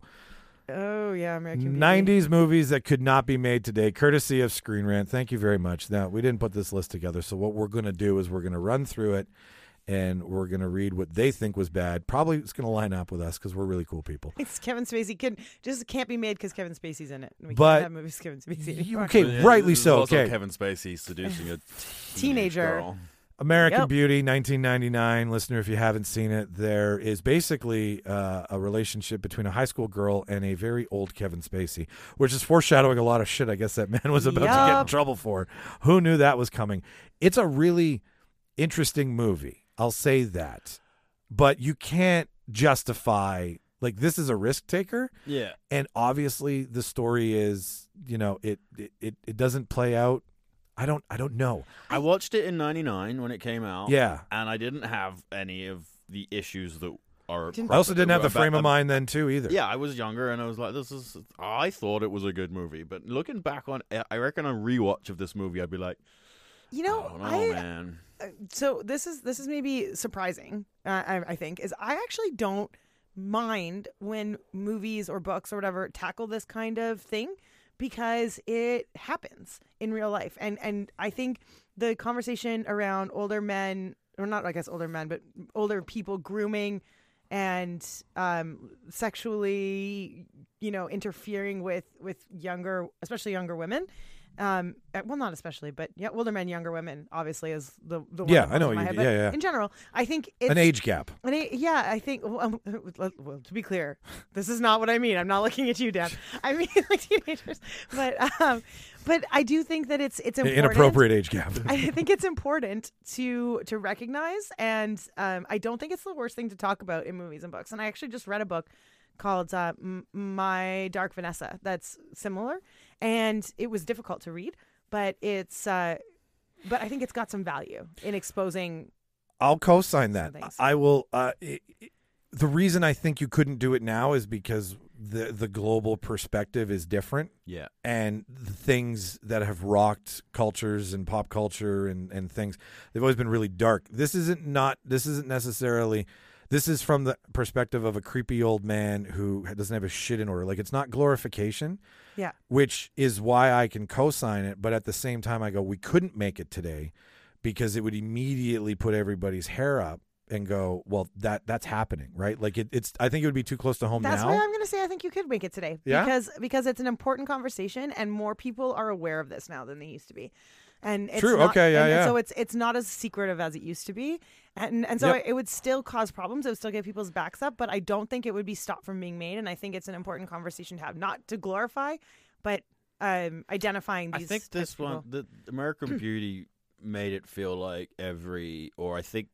oh yeah, American Beauty. nineties movies that could not be made today, courtesy of Screen Rant. Thank you very much. Now, we didn't put this list together, so what we're going to do is we're going to run through it, and we're going to read what they think was bad. Probably it's going to line up with us because we're really cool people. It's Kevin Spacey can just can't be made because Kevin Spacey's in it. And we But- can't have movies with Kevin Spacey. You- anymore. okay, Yeah, rightly there's so. also Okay. Kevin Spacey seducing a Teenager. teenage girl. American Yep. Beauty, nineteen ninety-nine. Listener, if you haven't seen it, there is basically uh, a relationship between a high school girl and a very old Kevin Spacey, which is foreshadowing a lot of shit I guess that man was about to get in Yup. trouble for. Who knew that was coming? It's a really interesting movie. I'll say that. But you can't justify, like, this is a risk taker. Yeah. And obviously the story is, you know, it it, it, it doesn't play out. I don't I don't know. I watched it in ninety-nine when it came out. Yeah. And I didn't have any of the issues that are. Didn't- I also didn't have the about- frame of mind then too either. Yeah, I was younger and I was like, this is. I thought it was a good movie. But looking back on it, I reckon a rewatch of this movie, I'd be like, You I know, don't know, I, man. so this is this is maybe surprising. Uh, I, I think is I actually don't mind when movies or books or whatever tackle this kind of thing, because it happens in real life. And and I think the conversation around older men, or not I guess older men, but older people grooming and um, sexually, you know, interfering with, with younger, especially younger women. Um, uh, well, not especially, but yeah, older men, younger women, obviously, is the the one Yeah, that I know pops in my you- head. But yeah, yeah. in general, I think it's An age gap. an a- yeah, I think. Well, um, well, to be clear, this is not what I mean. I'm not looking at you, Dan. I mean like teenagers, but um, but I do think that it's it's important. Inappropriate age gap. I think it's important to to recognize, and um, I don't think it's the worst thing to talk about in movies and books. And I actually just read a book called uh, M- My Dark Vanessa that's similar, and it was difficult to read, but it's uh, but I think it's got some value in exposing. I'll co-sign that. Some things. I will. Uh, it, it- the reason I think you couldn't do it now is because the the global perspective is different, Yeah. and the things that have rocked cultures and pop culture and, and things, they've always been really dark. This isn't not. This isn't necessarily. This is from the perspective of a creepy old man who doesn't have his shit in order. Like, it's not glorification, Yeah, which is why I can co-sign it. But at the same time, I go, we couldn't make it today because it would immediately put everybody's hair up and go, well, that that's happening, right? Like, it, it's. I think it would be too close to home that's now. why I'm going to say I think you could make it today. Yeah? because because it's an important conversation, and more people are aware of this now than they used to be. And it's True, not- okay, yeah, and, and yeah. so it's it's not as secretive as it used to be, and and so Yep. it, it would still cause problems. It would still get people's backs up, but I don't think it would be stopped from being made. And I think it's an important conversation to have, not to glorify, but um, identifying I these. think types this of people. one, the American Beauty, made it feel like every, or I think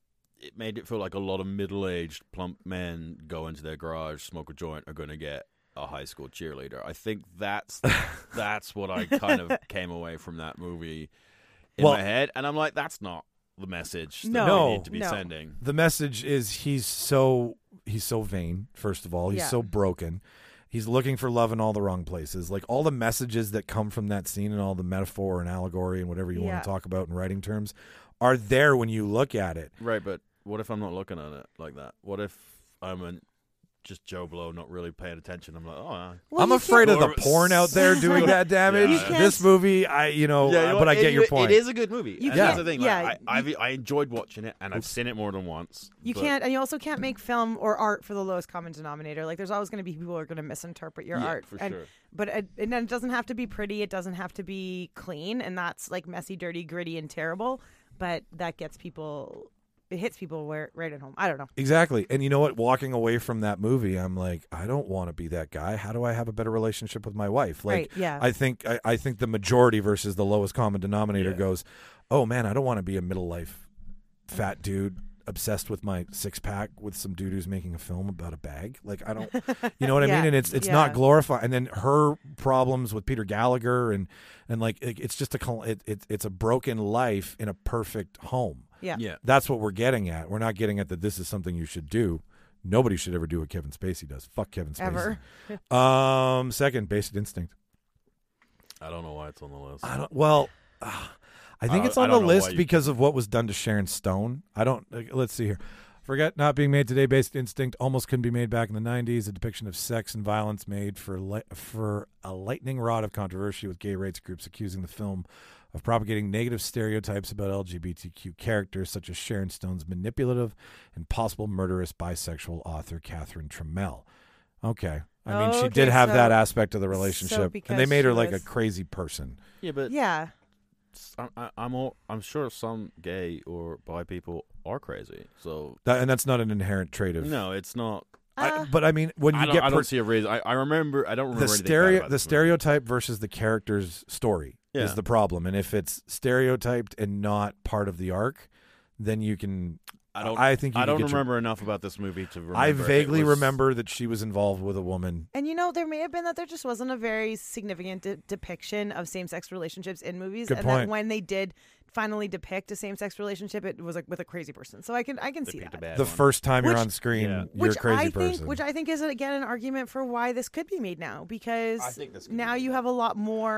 it made it feel like a lot of middle-aged plump men go into their garage, smoke a joint, are going to get a high school cheerleader. I think that's that's what I kind of came away from that movie in Well- my head, and I'm like, that's not the message that No. we need to be No. sending. The message is he's so he's so vain. First of all, he's Yeah. so broken. He's looking for love in all the wrong places. Like, all the messages that come from that scene and all the metaphor and allegory and whatever you Yeah. want to talk about in writing terms are there when you look at it. Right, but what if I'm not looking at it like that? What if I'm a, just Joe Blow, not really paying attention? I'm like, oh, uh, Well, I'm you afraid of can't- the porn out there doing that damage. You can't- This movie, I you know, Yeah, you know uh, what? but I get It- your it- point. It is a good movie. You and that's can't- the thing. yeah, Like, I, I've, I enjoyed watching it, and I've seen it more than once. You but- can't, and you also can't make film or art for the lowest common denominator. Like, there's always going to be people who are going to misinterpret your Yeah, art. for and, sure. But it, and then it doesn't have to be pretty. It doesn't have to be clean, and that's like messy, dirty, gritty, and terrible. But that gets people. It hits people where right at home. I don't know. Exactly. And you know what? Walking away from that movie, I'm like, I don't want to be that guy. How do I have a better relationship with my wife? Like, Right, yeah. I think I, I think the majority versus the lowest common denominator Yeah. goes, oh man, I don't want to be a middle life fat dude obsessed with my six pack with some dude who's making a film about a bag. Like, I don't, you know what I Yeah, mean? And it's it's yeah. not glorifying. And then her problems with Peter Gallagher and and like it, it's just a col- it, it it's a broken life in a perfect home. Yeah. Yeah. That's what we're getting at. We're not getting at that this is something you should do. Nobody should ever do what Kevin Spacey does. Fuck Kevin Spacey. Ever. Um, second, Basic Instinct. I don't know why it's on the list. I don't. Well, uh, I think I- it's I on the don't know why list you- because of what was done to Sharon Stone. I don't. uh, Let's see here. Forget Not Being Made Today. Basic Instinct almost couldn't be made back in the nineties. A depiction of sex and violence made for li- for a lightning rod of controversy, with gay rights groups accusing the film of propagating negative stereotypes about L G B T Q characters, such as Sharon Stone's manipulative and possible murderous bisexual author Catherine Trammell. Okay. I mean, she Okay, did have so- that aspect of the so relationship, and they because made she her like was- a crazy person. yeah, but Yeah. I, I, I'm all, I'm sure some gay or bi people are crazy. So That, and that's not an inherent trait of. no, it's not. I, Uh, but I mean, when you I don't, get I per- don't see a reason. I, I remember. I don't remember the anything bad stereo, about the this movie. stereotype versus the character's story is Yeah. the problem. And if it's stereotyped and not part of the arc, then you can. I don't. I think you I could don't get your- remember enough about this movie to remember. I it vaguely was- remember that she was involved with a woman. And you know, there may have been that there just wasn't a very significant de- depiction of same-sex relationships in movies, Good and point. that when they did finally depict a same-sex relationship, it was like with a crazy person. So I can I can They see picked that. a bad The one. first time you're Which- on screen, Yeah. you're which a crazy I think, person. which I think is again an argument for why this could be made now, because I think this could be now made you now. have a lot more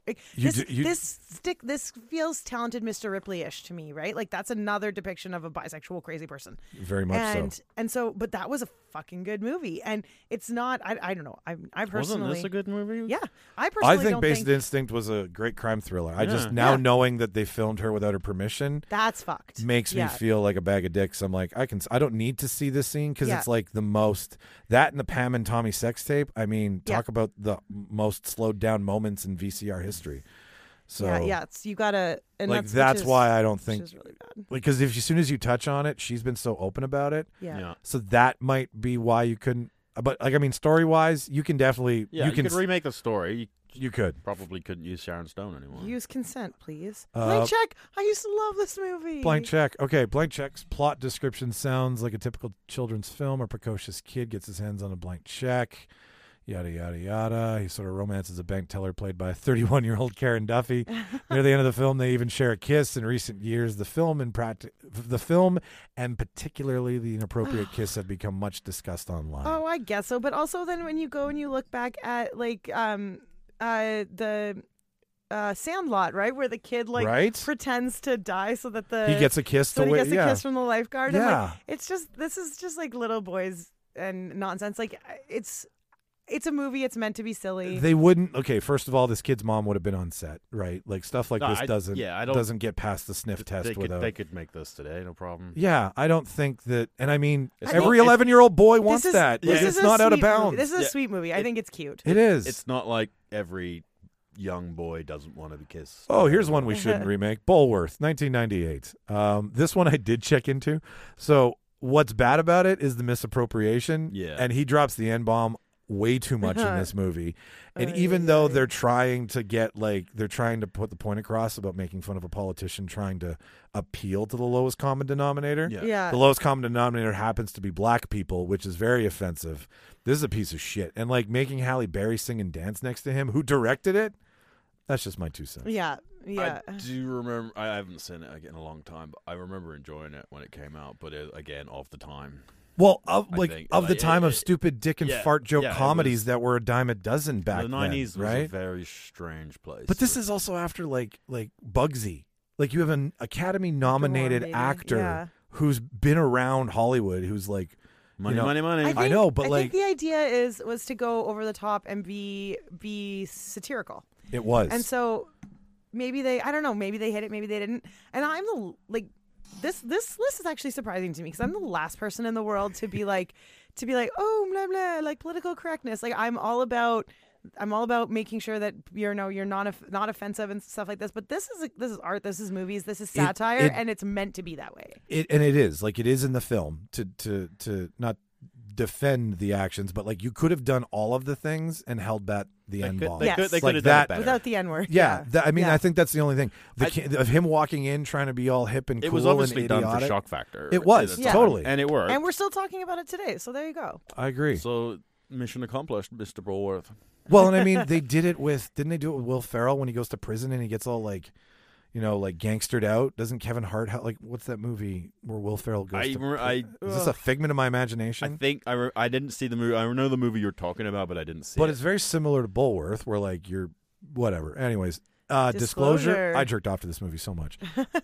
Like, You this, do- you- this stick. This feels talented Mister Ripley-ish to me, right? Like that's another depiction of a bisexual crazy person. Very much and so. and so, but that was a fucking good movie, and it's not. I I don't know. I I personally. Wasn't this a good movie? Yeah, I personally I think don't Basic think Instinct was a great crime thriller. I just Yeah. now Yeah. knowing that they filmed her without her permission that's fucked. makes yeah. me feel like a bag of dicks. I'm like, I can, I don't need to see this scene because Yeah. it's like the most that and the Pam and Tommy sex tape. I mean, Yeah. talk about the most slowed down moments in V C R history. So yeah, yeah. It's, you gotta. And like that's, that's which is, why I don't which think is really bad. because if as soon as you touch on it, she's been so open about it. Yeah. Yeah. So that might be why you couldn't. But like I mean, story wise, you can definitely Yeah, you you, can could remake the story. You you could. probably couldn't use Sharon Stone anymore. Use consent, please. Uh, Blank check. I used to love this movie. Blank check. Okay, blank check's plot description sounds like a typical children's film. A precocious kid gets his hands on a blank check. Yada, yada, yada. He sort of romances a bank teller played by thirty-one-year-old Karen Duffy. Near the end of the film, they even share a kiss. In recent years, the film and practi- the film and particularly the inappropriate kiss have become much discussed online. Oh, I guess so. But also, then when you go and you look back at like um uh the uh Sandlot, right, where the kid like Right? pretends to die so that the he gets a kiss so to he wait. gets a Yeah. kiss from the lifeguard. And, Yeah. like, it's just this is just like little boys and nonsense. Like it's it's a movie. It's meant to be silly. They wouldn't. Okay, first of all, this kid's mom would have been on set, right? Like stuff like No, this I- doesn't yeah, I don't- doesn't get past the sniff test they could, without. they could make this today, no problem. Yeah, I don't think that. And I mean, It's every not- eleven-year-old boy This wants is- that. This Like, is it's a not out of sweet movie. bounds. This is a Yeah. sweet movie. I think it's cute. It is. It's not like every young boy doesn't want to be kissed. Oh, here's one we shouldn't remake. Bulworth, nineteen ninety-eight. Um, this one I did check into. So what's bad about it is the misappropriation. Yeah. And he drops the N-bomb way too much in this movie. And Ay, even ay, though ay. they're trying to get like they're trying to put the point across about making fun of a politician trying to appeal to the lowest common denominator. Yeah. Yeah. The lowest common denominator happens to be black people, which is very offensive. This is a piece of shit. And like making Halle Berry sing and dance next to him, who directed it, that's just my two cents. Yeah. Yeah. I do remember. I haven't seen it in a long time, but I remember enjoying it when it came out. But it, again, of the time, Well, of I like think, of the like, time it- of stupid dick and yeah, fart joke yeah, it comedies was- that were a dime a dozen back the nineties then, was a right? very strange place. But this for- is also after like like Bugsy. Like you have an Academy nominated baby. actor Yeah. who's been around Hollywood, who's like money, you know, money, money. I, think, I know, but, I like- think the idea is was to go over the top and be be satirical, it was. and so maybe they I don't know maybe they hit it, maybe they didn't, and I'm the like this this list is actually surprising to me because I'm the last person in the world to be like to be like oh blah blah like political correctness. Like I'm all about. I'm all about making sure that you're no, you're not off- not offensive and stuff like this. But this is this is art. This is movies. This is It- satire, it- and it's meant to be that way. It and it is like it is in the film to to to not defend the actions, but like you could have done all of the things and held back the They end could, bomb. they Yes. could, they Like could have that- done it better. Without the N word. Yeah, that, I mean, Yeah. I think that's the only thing. The I- ki- of him walking in trying to be all hip and it cool was obviously and done for idiotic. shock factor. It was, at the Yeah. time, totally. and it worked. And we're still talking about it today. So there you go. I agree. So mission accomplished, Mister Bulworth. Well, and I mean, they did it with didn't they do it with Will Ferrell when he goes to prison and he gets all like, you know, like gangstered out? Doesn't Kevin Hart ha- like what's that movie where Will Ferrell goes? I to re- pri- I- is this a figment of my I imagination? think I, re- I didn't see the movie. I know the movie you're talking about, but I didn't see But it. it's very similar to Bulworth, where like you're whatever. Anyways, uh, disclosure. Disclosure. I jerked off to this movie so much.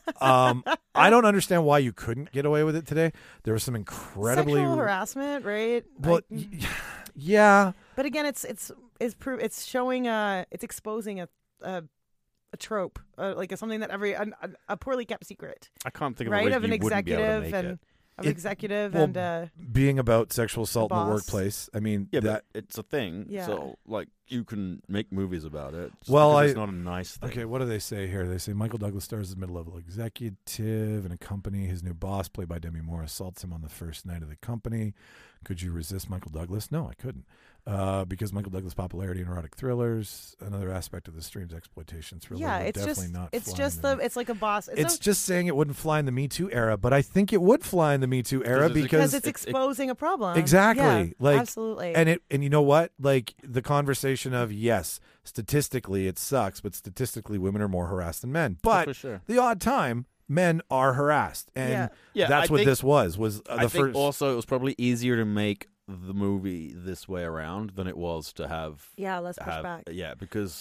um, I don't understand why you couldn't get away with it today. There was some incredibly Sexual harassment, right? Well, Like, y- yeah. but again, it's it's it's pro- it's showing uh it's exposing a a, a trope, uh, like a, something that every a, a poorly kept secret, I can't think of a right? way Of an you wouldn't be able to executive make and it. of It- executive well, and uh Being about sexual assault in the boss. workplace. I mean, Yeah, that. but it's a thing. Yeah. So like you can make movies about it. just Well, because I- it's not a nice thing. Okay, what do they say here? They say Michael Douglas stars as a mid-level executive in a company. His new boss, played by Demi Moore, assaults him on the first night of the company. Could you resist Michael Douglas? No, I couldn't. Uh, because Michael Douglas' popularity in erotic thrillers, another aspect of the stream's exploitation thriller. yeah, would it's definitely just not it's fly just in the the it's like a boss. It's so- just saying it wouldn't fly in the Me Too era, but I think it would fly in the Me Too era it's- because because it's it's- it- exposing a problem. Exactly. Yeah, Like, absolutely. and it and you know what? Like the conversation of yes, statistically it sucks, but statistically women are more harassed than men. But for sure. the odd time men are harassed, and Yeah. Yeah, that's I what think- this was. Was uh, the I think first? also it was probably easier to make the movie this way around than it was to have yeah, let's push have back. yeah because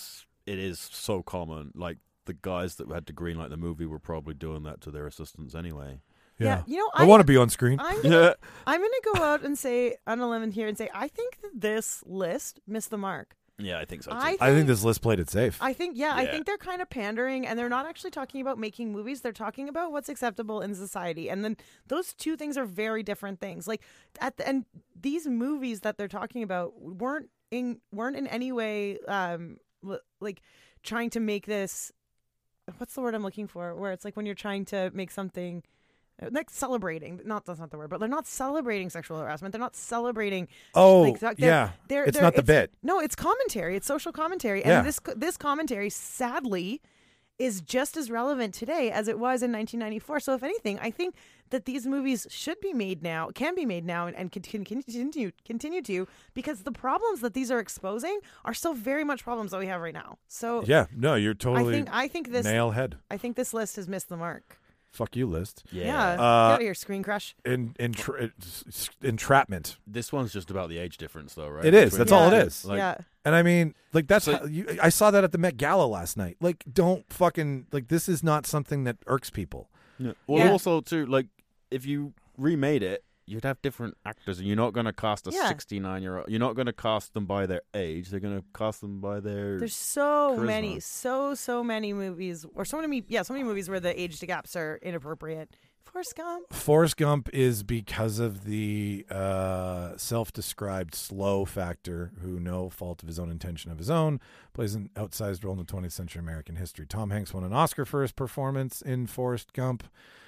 it is so common. Like the guys that had to greenlight the movie were probably doing that to their assistants anyway. Yeah, you know, I, I- want to be on screen. I'm gonna, I'm gonna go out and say on a limb here and say I think that this list missed the mark. Yeah, I think so too. I I think this list played it safe. I think yeah, I Yeah. think they're kind of pandering, and they're not actually talking about making movies. They're talking about what's acceptable in society, and then those two things are very different things. Like at the, and these movies that they're talking about weren't in weren't in any way um l- like trying to make this. What's the word I'm looking for? Where it's like when you're trying to make something. Like celebrating, not that's not the word, but they're not celebrating sexual harassment. They're not celebrating. Oh, like, they're- yeah. they're- It's they're- not the bit. No, it's commentary. It's social commentary, and Yeah. this this commentary, sadly, is just as relevant today as it was in nineteen ninety-four. So, if anything, I think that these movies should be made now, can be made now, and, and can, can continue continue to, because the problems that these are exposing are still very much problems that we have right now. So, Yeah, no, you're I totally think I think this nail head. I think this list has missed the mark. Fuck you, list. Yeah. Yeah, get Uh, out of here, Screen Crush. In, in tra- it's- entrapment. This one's just about the age difference, though, right? It is. Between- That's all it Yeah. is. Like, yeah. And I mean, like that's So- how you, I saw that at the Met Gala last night. Like, don't fucking like this is not something that irks people. Yeah. Well, Yeah. also too, like if you remade it, you'd have different actors, and you're not going to cast a Yeah. sixty-nine-year-old. You're not going to cast them by their age. They're going to cast them by their. There's so charisma. many, so so many movies, or so many, yeah, so many movies where the age gaps are inappropriate. Forrest Gump. Forrest Gump is because of the uh, self-described slow factor, who, no fault of his own intention of his own, plays an outsized role in the twentieth century American history. Tom Hanks won an Oscar for his performance in Forrest Gump.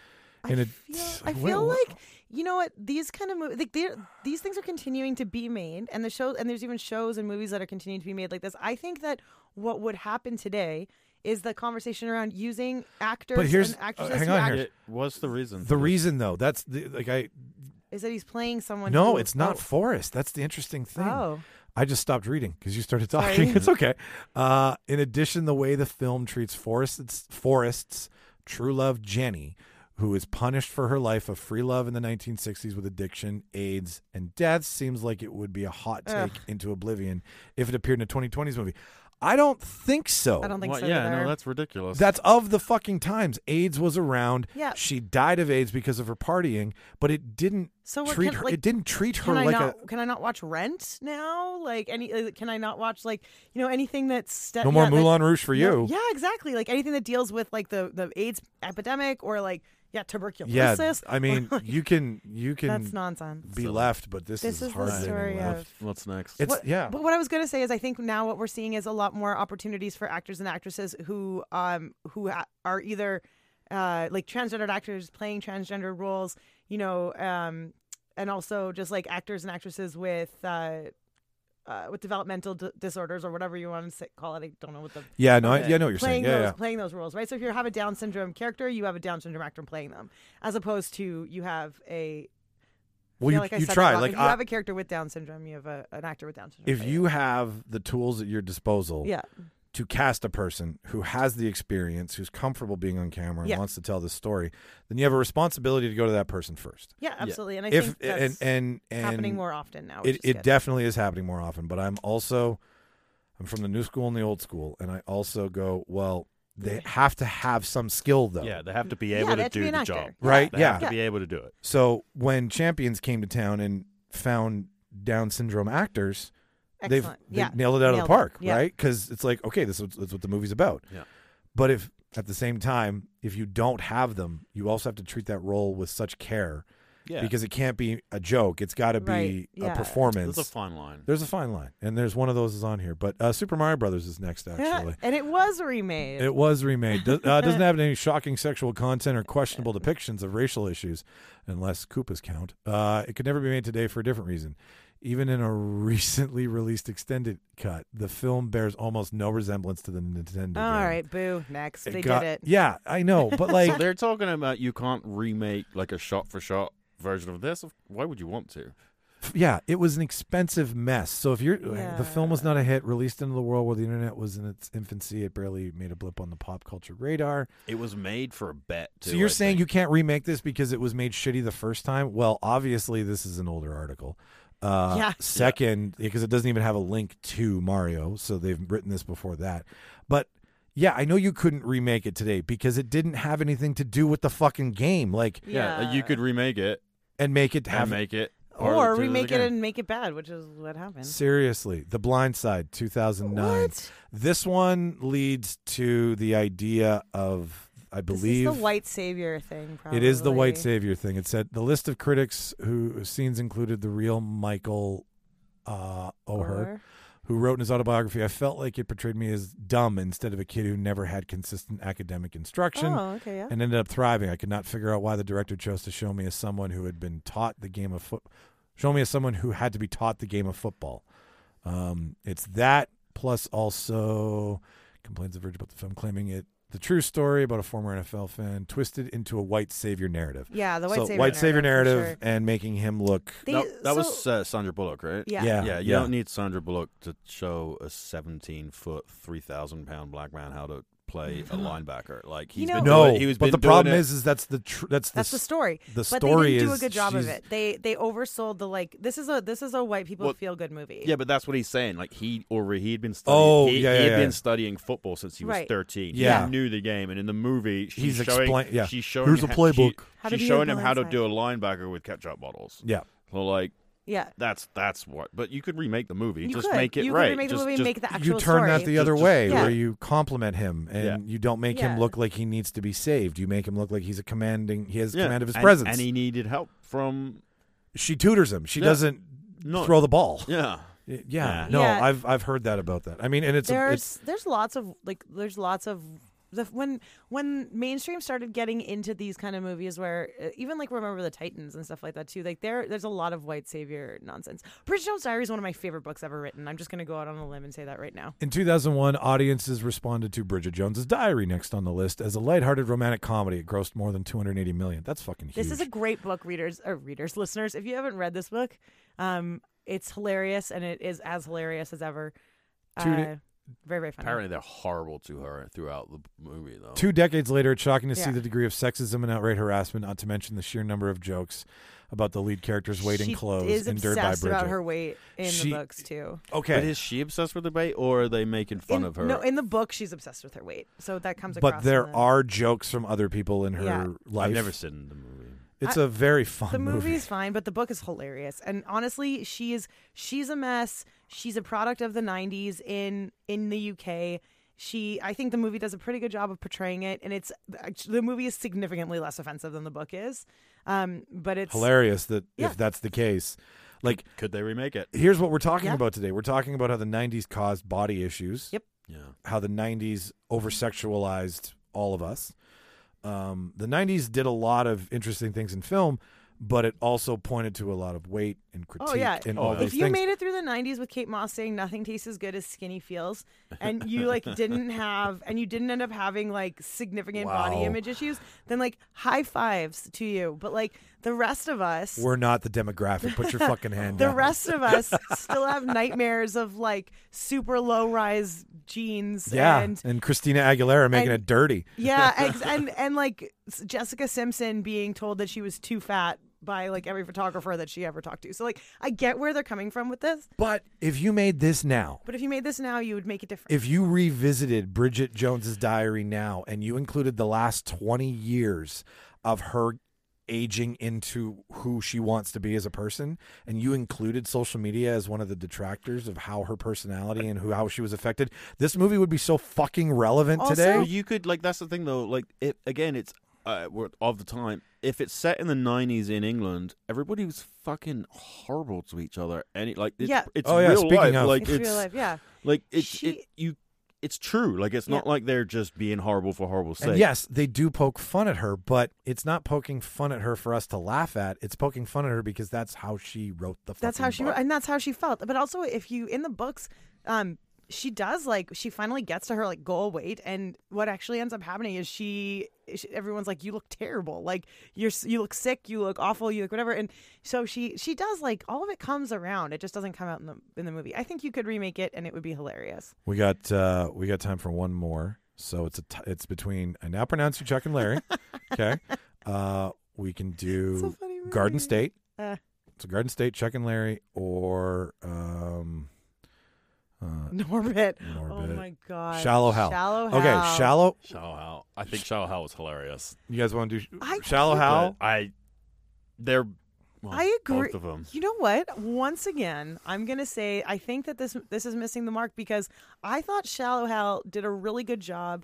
I In a- feel, I Wait, feel what- like you know what these kind of movies, like they're- these things are continuing to be made, and the show, and there's even shows and movies that are continuing to be made like this. I think that what would happen today is the conversation around using actors But here's- and actresses. uh, hang who on act- here. It was the reason. The for this. reason, though, that's the like I. is that he's playing someone. No, who- it's not oh, Forrest. That's the interesting thing. Oh, I just stopped reading because you started Sorry. talking. It's okay. Uh, in addition, the way the film treats Forrest's, Forrest's true love, Jenny, who is punished for her life of free love in the nineteen sixties with addiction, AIDS, and death, seems like it would be a hot take Ugh. into oblivion if it appeared in a twenty twenties movie. I don't think so. I don't think Well, so. yeah, either. no, that's ridiculous. That's of the fucking times. AIDS was around. Yeah. She died of AIDS because of her partying, but it didn't So what treat can- her. like, it didn't treat her Can I like not? a. Can I not watch Rent now? Like any? uh, Can I not watch like you know anything that's st- No more yeah, like- Moulin Rouge for No, you. yeah, exactly. Like anything that deals with like the the AIDS epidemic or like yeah tuberculosis. Yeah, I mean, or, like, you can you can that's nonsense. be left, but this, This is, is the hard to story be of- left. What's next? It's What- yeah. But what I was going to say is, I think now what we're seeing is a lot more opportunities for actors and actresses who um who ha- are either uh like transgendered actors playing transgender roles, you know, um, and also just like actors and actresses with uh. Uh, with developmental d- disorders or whatever you want to say, call it, I don't know what the Yeah, no, I, Okay. yeah, I know what you're playing saying. Yeah, those yeah. playing those roles, right? So if you have a Down syndrome character, you have a Down syndrome actor playing them, as opposed to you have a. Well, I feel you like I you said that try wrong. like if you I- have a character with Down syndrome, you have a, an actor with Down syndrome. if playing you them. have the tools at your disposal yeah, to cast a person who has the experience, who's comfortable being on camera and Yeah. wants to tell this story, then you have a responsibility to go to that person first. yeah, absolutely, and I if think and that's and and happening more often now. Which it, is it good. definitely is happening more often, but I'm also I'm from the new school and the old school, and I also go, well, they have to have some skill though. yeah, they have to be Yeah, able they to have to do be an the actor. job. Right? They Yeah. have to Yeah. be able to do it. So when Champions came to town and found Down syndrome actors, they've, Excellent. they've yeah, nailed it out of Nailed the it. park, Yeah. right? Because it's like, okay, this is, this is what the movie's about. Yeah. But if at the same time, if you don't have them, you also have to treat that role with such care Yeah, because it can't be a joke. It's got to be Right, a yeah. performance. there's a fine line. There's a fine line, and there's one of those is on here. But uh, Super Mario Brothers is next, actually. and it was remade. It was remade. Do, uh, doesn't have any shocking sexual content or questionable depictions of racial issues, unless Koopas count. Uh, it could never be made today for a different reason. Even in a recently released extended cut, the film bears almost no resemblance to the Nintendo All game. right, boo. Next, It they got- did it. Yeah, I know, but like, So they're talking about you can't remake like a shot-for-shot version of this. Why would you want to? yeah, it was an expensive mess. So if you're the film was not a hit, released into the world where the internet was in its infancy, it barely made a blip on the pop culture radar. It was made for a bet. Too, So you're I saying think. you can't remake this because it was made shitty the first time? Well, obviously this is an older article. Uh, Yeah. Second, because it doesn't even have a link to Mario, so they've written this before that. But yeah, I know you couldn't remake it today because it didn't have anything to do with the fucking game. Like, Yeah, like you could remake it and make it and have make it, Or do remake it again. and make it bad, which is what happened. Seriously, The Blind Side, two thousand nine. What? This one leads to the idea of, I believe, This is the white savior thing, probably. it is the white savior thing. It said the list of critics who scenes included the real Michael uh, O'Hare, Or- who wrote in his autobiography, I felt like it portrayed me as dumb instead of a kid who never had consistent academic instruction. Oh, okay, yeah. And ended up thriving. I could not figure out why the director chose to show me as someone who had been taught the game of foot, show me as someone who had to be taught the game of football. Um, it's that plus also complains the Verge about the film, claiming it the true story about a former N F L fan twisted into a white savior narrative. Yeah, the white so savior white savior narrative, for narrative and making him look. They- That, that so- was uh, Sandra Bullock, right? Yeah. Yeah, Yeah, you yeah. don't need Sandra Bullock to show a seventeen foot, three thousand pound black man how to play a linebacker. Like he's You know- been No, doing, he was but been the problem doing it. is, is that's the tr- that's the That's the s- story. the but story they didn't do a is good job of she's- it. They they oversold the like. This is a this is a white people Well, feel good movie. Yeah, but that's what he's saying. Like he already he'd been studying. Oh, he, yeah, he yeah, had yeah. been studying football since he was Right. thirteen. Yeah. He knew the game, and in the movie, she's He's showing. explain- yeah. She's showing. Here's a ha- playbook. She, How to she's be a showing him how to blindside. do a linebacker with ketchup bottles. yeah. So like yeah. that's that's what. But you could remake the movie. You just could. make it you right. could remake just, the movie and just- make the actual You turn story. that the Just- other just- way, Yeah. where you compliment him and Yeah. you don't make him Yeah. look like he needs to be saved. You make him look like he's a commanding. He has yeah. command of his and, presence. and he needed help from. she tutors him. She Yeah. doesn't No, throw the ball. Yeah. Yeah. Yeah. No, Yeah. I've I've heard that about that. I mean, and it's a, there's it's there's lots of like there's lots of the when when mainstream started getting into these kind of movies where uh, even like Remember the Titans and stuff like that too, like there there's a lot of white savior nonsense. Bridget Jones' Diary is one of my favorite books ever written. I'm just gonna go out on a limb and say that right now. in two thousand one, audiences responded to Bridget Jones's Diary next on the list as a lighthearted romantic comedy. It grossed more than two hundred eighty million. That's fucking huge. This is a great book, readers or readers, listeners. If you haven't read this book, um, it's hilarious and it is as hilarious as ever. Two Uh, di- very very funny. Apparently, they're horrible to her throughout the movie, though. Two decades later, it's shocking to see Yeah. the degree of sexism and outright harassment, not to mention the sheer number of jokes about the lead character's weight she and clothes is endured by obsessed Bridget. about her weight in She- the books too. Okay, But is she obsessed with the bait, or are they making fun in, of her? No, in the book, she's obsessed with her weight, so that comes but across. there in the, are jokes from other people in her Yeah. life. I've never seen the movie. It's I- a very fun the movie. movie's fine, but the book is hilarious. And honestly, she is she's a mess. She's a product of the nineties in in the U K. She, I think the movie does a pretty good job of portraying it, and it's the movie is significantly less offensive than the book is. Um, but it's Hilarious that Yeah. if that's the case. Like, Could they remake it? here's what we're talking Yeah. about today. We're talking about how the nineties caused body issues. Yep. Yeah. How the nineties over sexualized all of us. Um, the nineties did a lot of interesting things in film, but it also pointed to a lot of weight and critique Oh yeah, and Oh, all yeah. these if you things. made it through the nineties with Kate Moss saying nothing tastes as good as skinny feels, and you like didn't have, and you didn't end up having like significant body Wow. image issues, then like high fives to you. But like the rest of us, We're not the demographic. Put your fucking hand the down. rest of us still have nightmares of like super low rise jeans. yeah, and and Christina Aguilera making and- it dirty. yeah, ex- and and like Jessica Simpson being told that she was too fat by like every photographer that she ever talked to. So like I get where they're coming from with this, But if you made this now, but if you made this now, you would make it different. if you revisited Bridget Jones's Diary now and you included the last twenty years of her aging into who she wants to be as a person, and you included social media as one of the detractors of how her personality and who how she was affected, this movie would be so fucking relevant Also- today. Well, you could like that's the thing though. Like it again, it's uh, we're of the time. If it's set in the nineties in England, everybody was fucking horrible to each other, and it, like it's, Yeah. it's Oh, yeah, real speaking life. of- like it's, it's real life, yeah. like it's She- it, you. It's true. Like it's not Yeah. like they're just being horrible for horrible sake. And yes, they do poke fun at her, but it's not poking fun at her for us to laugh at. It's poking fun at her because that's how she wrote the fucking That's how she book. and that's how she felt. But also, if you in the books, um, she does like she finally gets to her like goal weight, and what actually ends up happening is she, she everyone's like, you look terrible, like you're you look sick, you look awful, you look whatever, and so she she does like all of it comes around. It just doesn't come out in the in the movie. I think you could remake it, and it would be hilarious. We got uh, we got time for one more. So it's a t- it's between I now pronounce you Chuck and Larry. Okay, uh, we can do So funny movie. Garden State, Uh, So Garden State, Chuck and Larry, or um, uh, Norbit. Norbit. Oh my god. Shallow Hal. Shallow Hal. Okay, Shallow. Shallow Hal. I think Shallow Hal was hilarious. You guys want to do sh- I- Shallow Hal? But I, they're. Well, I agree. Both of them. You know what? Once again, I'm gonna say I think that this this is missing the mark because I thought Shallow Hal did a really good job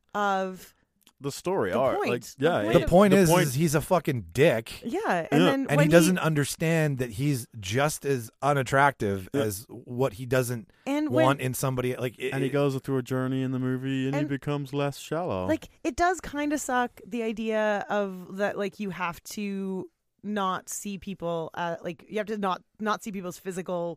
of The story. The art, point. Like, The yeah. point The of- point the is, point- is he's a fucking dick. yeah, and Yeah. then And when he doesn't understand that he's just as unattractive Yeah. as what he doesn't and when, want in somebody. Like, it, and he goes through a journey in the movie, and, he And- becomes less shallow. like it does kind of suck the idea of that like you have to not see people uh, like you have to not not see people's physical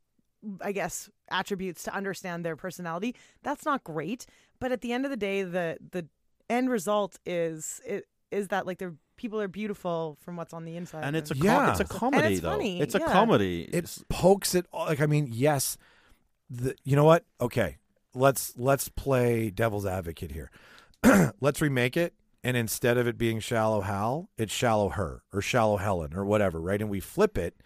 I guess attributes to understand their personality. That's not great, but at the end of the day the the end result is it is that like they're people are beautiful from what's on the inside. and it's a Yeah. com- it's a comedy it's though. funny, It's a yeah. comedy. it It's- pokes it all- like I mean, yes, the you know what? Okay, let's let's play devil's advocate here. Let's remake it, and instead of it being Shallow Hal, it's Shallow Her or Shallow Helen or whatever, right? And we flip it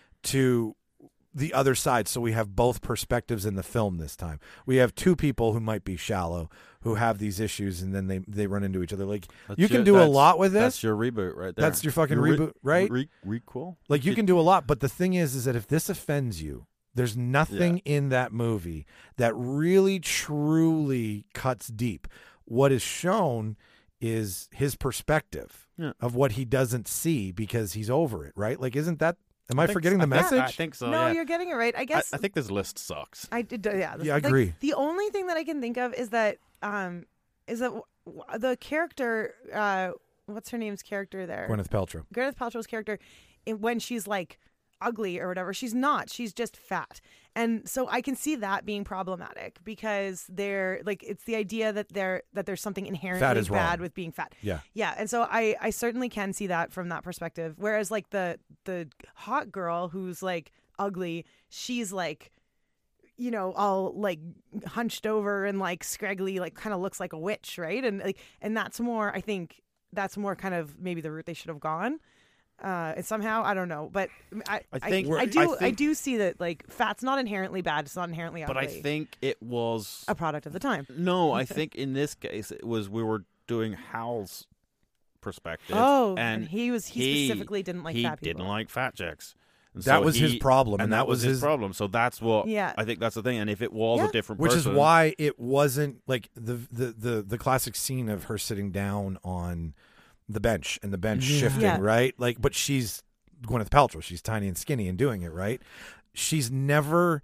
to the other side, so we have both perspectives in the film this time. We have two people who might be shallow, who have these issues, and then they they run into each other. Like that's you can your- do a that's- lot with That's this. your reboot right there. That's your fucking re- reboot, right? Re- requel. Like you It- can do a lot, but the thing is, is that if this offends you, there's nothing in that movie that really truly cuts deep. What is shown is his perspective Yeah. of what he doesn't see because he's over it, right? Like, isn't that? Am I, think forgetting so. the I think- message? I think so. no, yeah. you're getting it right. I I, guess I think this list sucks. I did. Yeah, Yeah, I like, agree. The only thing that I can think of is that um is that w- w- the character uh what's her name's character there Gwyneth Paltrow. Gwyneth Paltrow's character in, when she's like ugly or whatever, she's not. She's just fat, and so I can see that being problematic because they're like it's the idea that there that there's something inherently is bad wrong. with being fat. Yeah. Yeah, and so I I certainly can see that from that perspective. Whereas like the the hot girl who's like ugly, she's like, you know, all like hunched over and like scraggly, like kind of looks like a witch, right? And like and that's more, I think that's more kind of maybe the route they should have gone. Uh, and somehow I don't know, but I I think- I, I do I, think- do see that like fat's not inherently bad. It's not inherently ugly. But I think it was a product of the time. no. I think in this case it was we were doing Hal's perspective. Oh, and, and he was he, specifically didn't like he fat people. didn't like fat chicks. And That so was his he- problem, and, and that, that was was his his- problem. So that's what Yeah. I think that's the thing. And if it was Yeah. a different Which person, is why it wasn't like the, the the the classic scene of her sitting down on the bench and the bench Yeah. shifting, Yeah. right? Like, but she's Gwyneth Paltrow. She's tiny and skinny and doing it, right? She's never.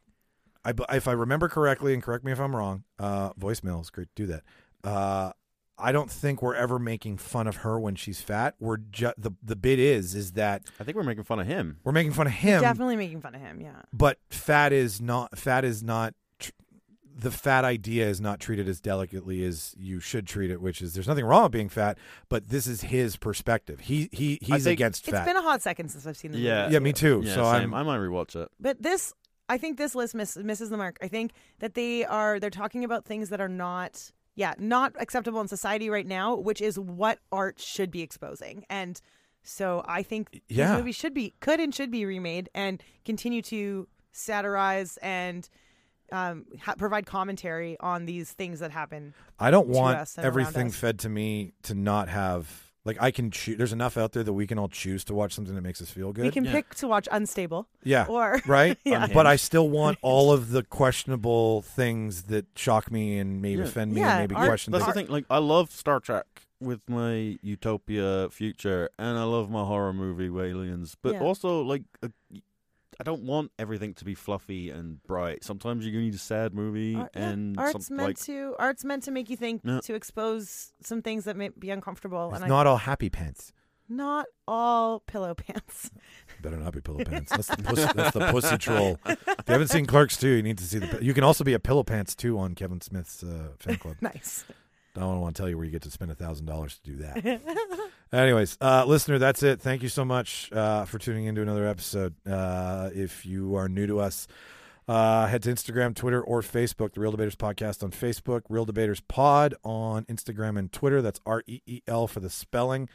I, b- if I remember correctly, and correct me if I'm wrong. Uh, voicemails, great to do that. Uh, I don't think we're ever making fun of her when she's fat. We're ju- the the bit is is that I think we're making fun of him. we're making fun of him, Definitely making fun of him. Yeah. but fat is not fat is not tr- the fat idea is not treated as delicately as you should treat it, which is there's nothing wrong with being fat, but this is his perspective. He he he's think against It's fat. been a hot second since I've seen the Yeah. movie. yeah, me too. Yeah, so same. I'm I might rewatch it. But this, I think this list miss, misses the mark. I think that they are they're talking about things that are not, yeah, not acceptable in society right now, which is what art should be exposing. And so I think Yeah. this movie should be, could and should be remade and continue to satirize and um, ha- provide commentary on these things that happen. I don't to want us and around everything us. fed to me to not have like I can choose. There's enough out there that we can all choose to watch something that makes us feel good. We can Yeah. pick to watch Unstable. yeah, Or right. Yeah. But I still want all of the questionable things that shock me and maybe Yeah. offend me Yeah, and maybe art- question. That's things. the thing. Like, I love Star Trek with my utopia future, and I love my horror movie Aliens. But Yeah. also, like, uh, I don't want everything to be fluffy and bright. Sometimes you need a sad movie, Art- yeah. and art's some, meant like, to art's meant to make you think, Yeah. to expose some things that may be uncomfortable. It's and not all happy pants. I, not all pillow pants. Better not be pillow pants. That's the pussy, that's the pussy troll. If you haven't seen Clerks two, you need to see the. You can also be a pillow pants too on Kevin Smith's uh, fan club. Nice. I don't want to tell you where you get to spend a thousand dollars to do that. Anyways, uh, listener, that's it. Thank you so much uh, for tuning into another episode. Uh, if you are new to us, uh, head to Instagram, Twitter, or Facebook. The Real Debaters Podcast on Facebook. Real Debaters Pod on Instagram and Twitter. That's R E E L for the spelling.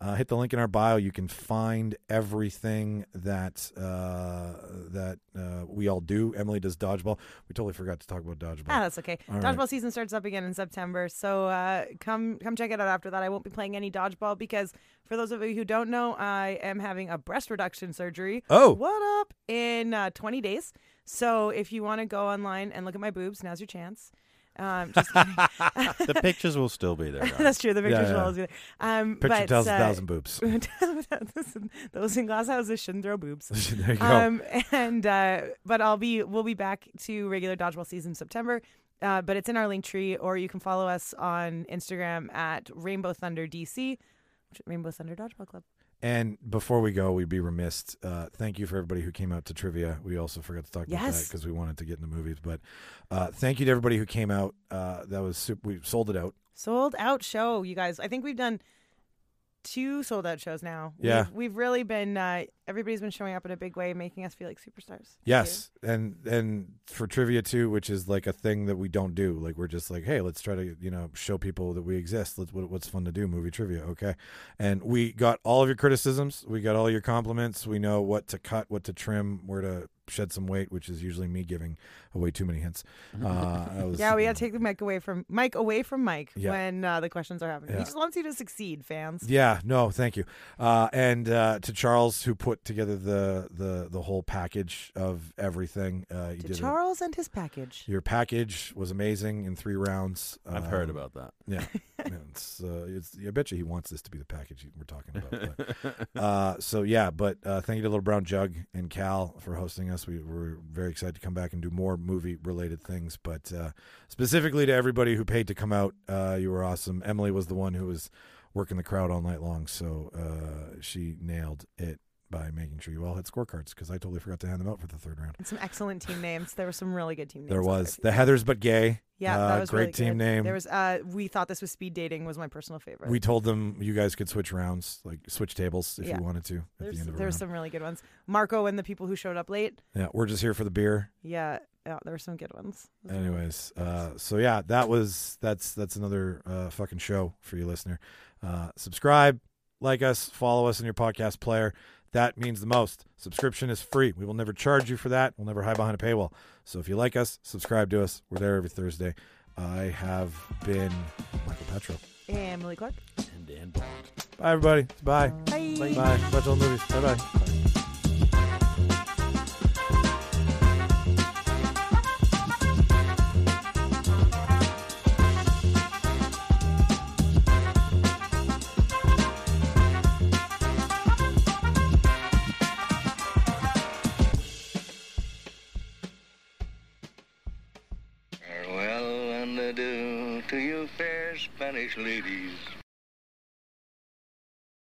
Uh, hit the link in our bio. You can find everything that uh, that uh, we all do. Emily does dodgeball. We totally forgot to talk about dodgeball. Ah, that's okay. All Dodgeball right. season starts up again in September, so uh, come come check it out after that. I won't be playing any dodgeball because, for those of you who don't know, I am having a breast reduction surgery. Oh. What up? In uh, twenty days. So if you want to go online and look at my boobs, now's your chance. Um, just kidding. The pictures will still be there. guys. That's true. The pictures Yeah, will yeah. always be there. Um, Picture but, tells uh, a thousand boobs. Those in glass houses shouldn't throw boobs. There you go. Um, and uh, but I'll be we'll be back to regular dodgeball season in September. Uh, but it's in our link tree, or you can follow us on Instagram at Rainbow Thunder D C, which Rainbow Thunder Dodgeball Club. And before we go, we'd be remiss. Uh, thank you for everybody who came out to trivia. We also forgot to talk about that Yes. because we wanted to get in the movies. But uh, thank you to everybody who came out. Uh, that was super. We sold it out. Sold out show, you guys. I think we've done two sold out shows now. Yeah. We've, we've really been, uh, everybody's been showing up in a big way, making us feel like superstars. Thank Yes, and and for trivia too, which is like a thing that we don't do. Like we're just like, hey, let's try to you know show people that we exist. Let's what, what's fun to do, movie trivia, okay? And we got all of your criticisms, we got all your compliments. We know what to cut, what to trim, where to shed some weight, which is usually me giving away too many hints. Uh, that was, Yeah, we got to take the mic away from Mike away from Mike Yeah. when uh, the questions are happening. Yeah. He just wants you to succeed, fans. Yeah, no, thank you. Uh, and uh, to Charles, who put together the the the whole package of everything. Uh, you To did a- Charles and his package. your package was amazing in three rounds. I've heard Um, about that. Yeah, yeah, it's, uh, it's. I bet you he wants this to be the package we're talking about. But, uh, so yeah, but uh, thank you to Little Brown Jug and Cal for hosting us. We were very excited to come back and do more movie-related things. But uh, specifically to everybody who paid to come out, uh, you were awesome. Emily was the one who was working the crowd all night long, so uh, she nailed it by making sure you all had scorecards because I totally forgot to hand them out for the third round. And some excellent team names. There were some really good team names. There out was there, the too. Heathers but Gay. Yeah, uh, that was great really team good. name. There was uh we thought this was speed dating was my personal favorite. We told them you guys could switch rounds, like switch tables if Yeah. you wanted to at there's the end of a there's round. some really good ones. Marco and the people who showed up late. Yeah, we're just here for the beer. Yeah, yeah, there were some good ones. Those were really Anyways, uh, so yeah, that was that's that's another uh, fucking show for you, listener. Uh, subscribe, like us, follow us in your podcast player. That means the most. Subscription is free. We will never charge you for that. We'll never hide behind a paywall. So if you like us, subscribe to us. We're there every Thursday. I have been Michael Petro. good. And Emily Clark. And Dan Bond. Bye, everybody. Bye. Bye. Bye. Watch all the movies. Bye bye. Farewell and adieu to you fair Spanish ladies.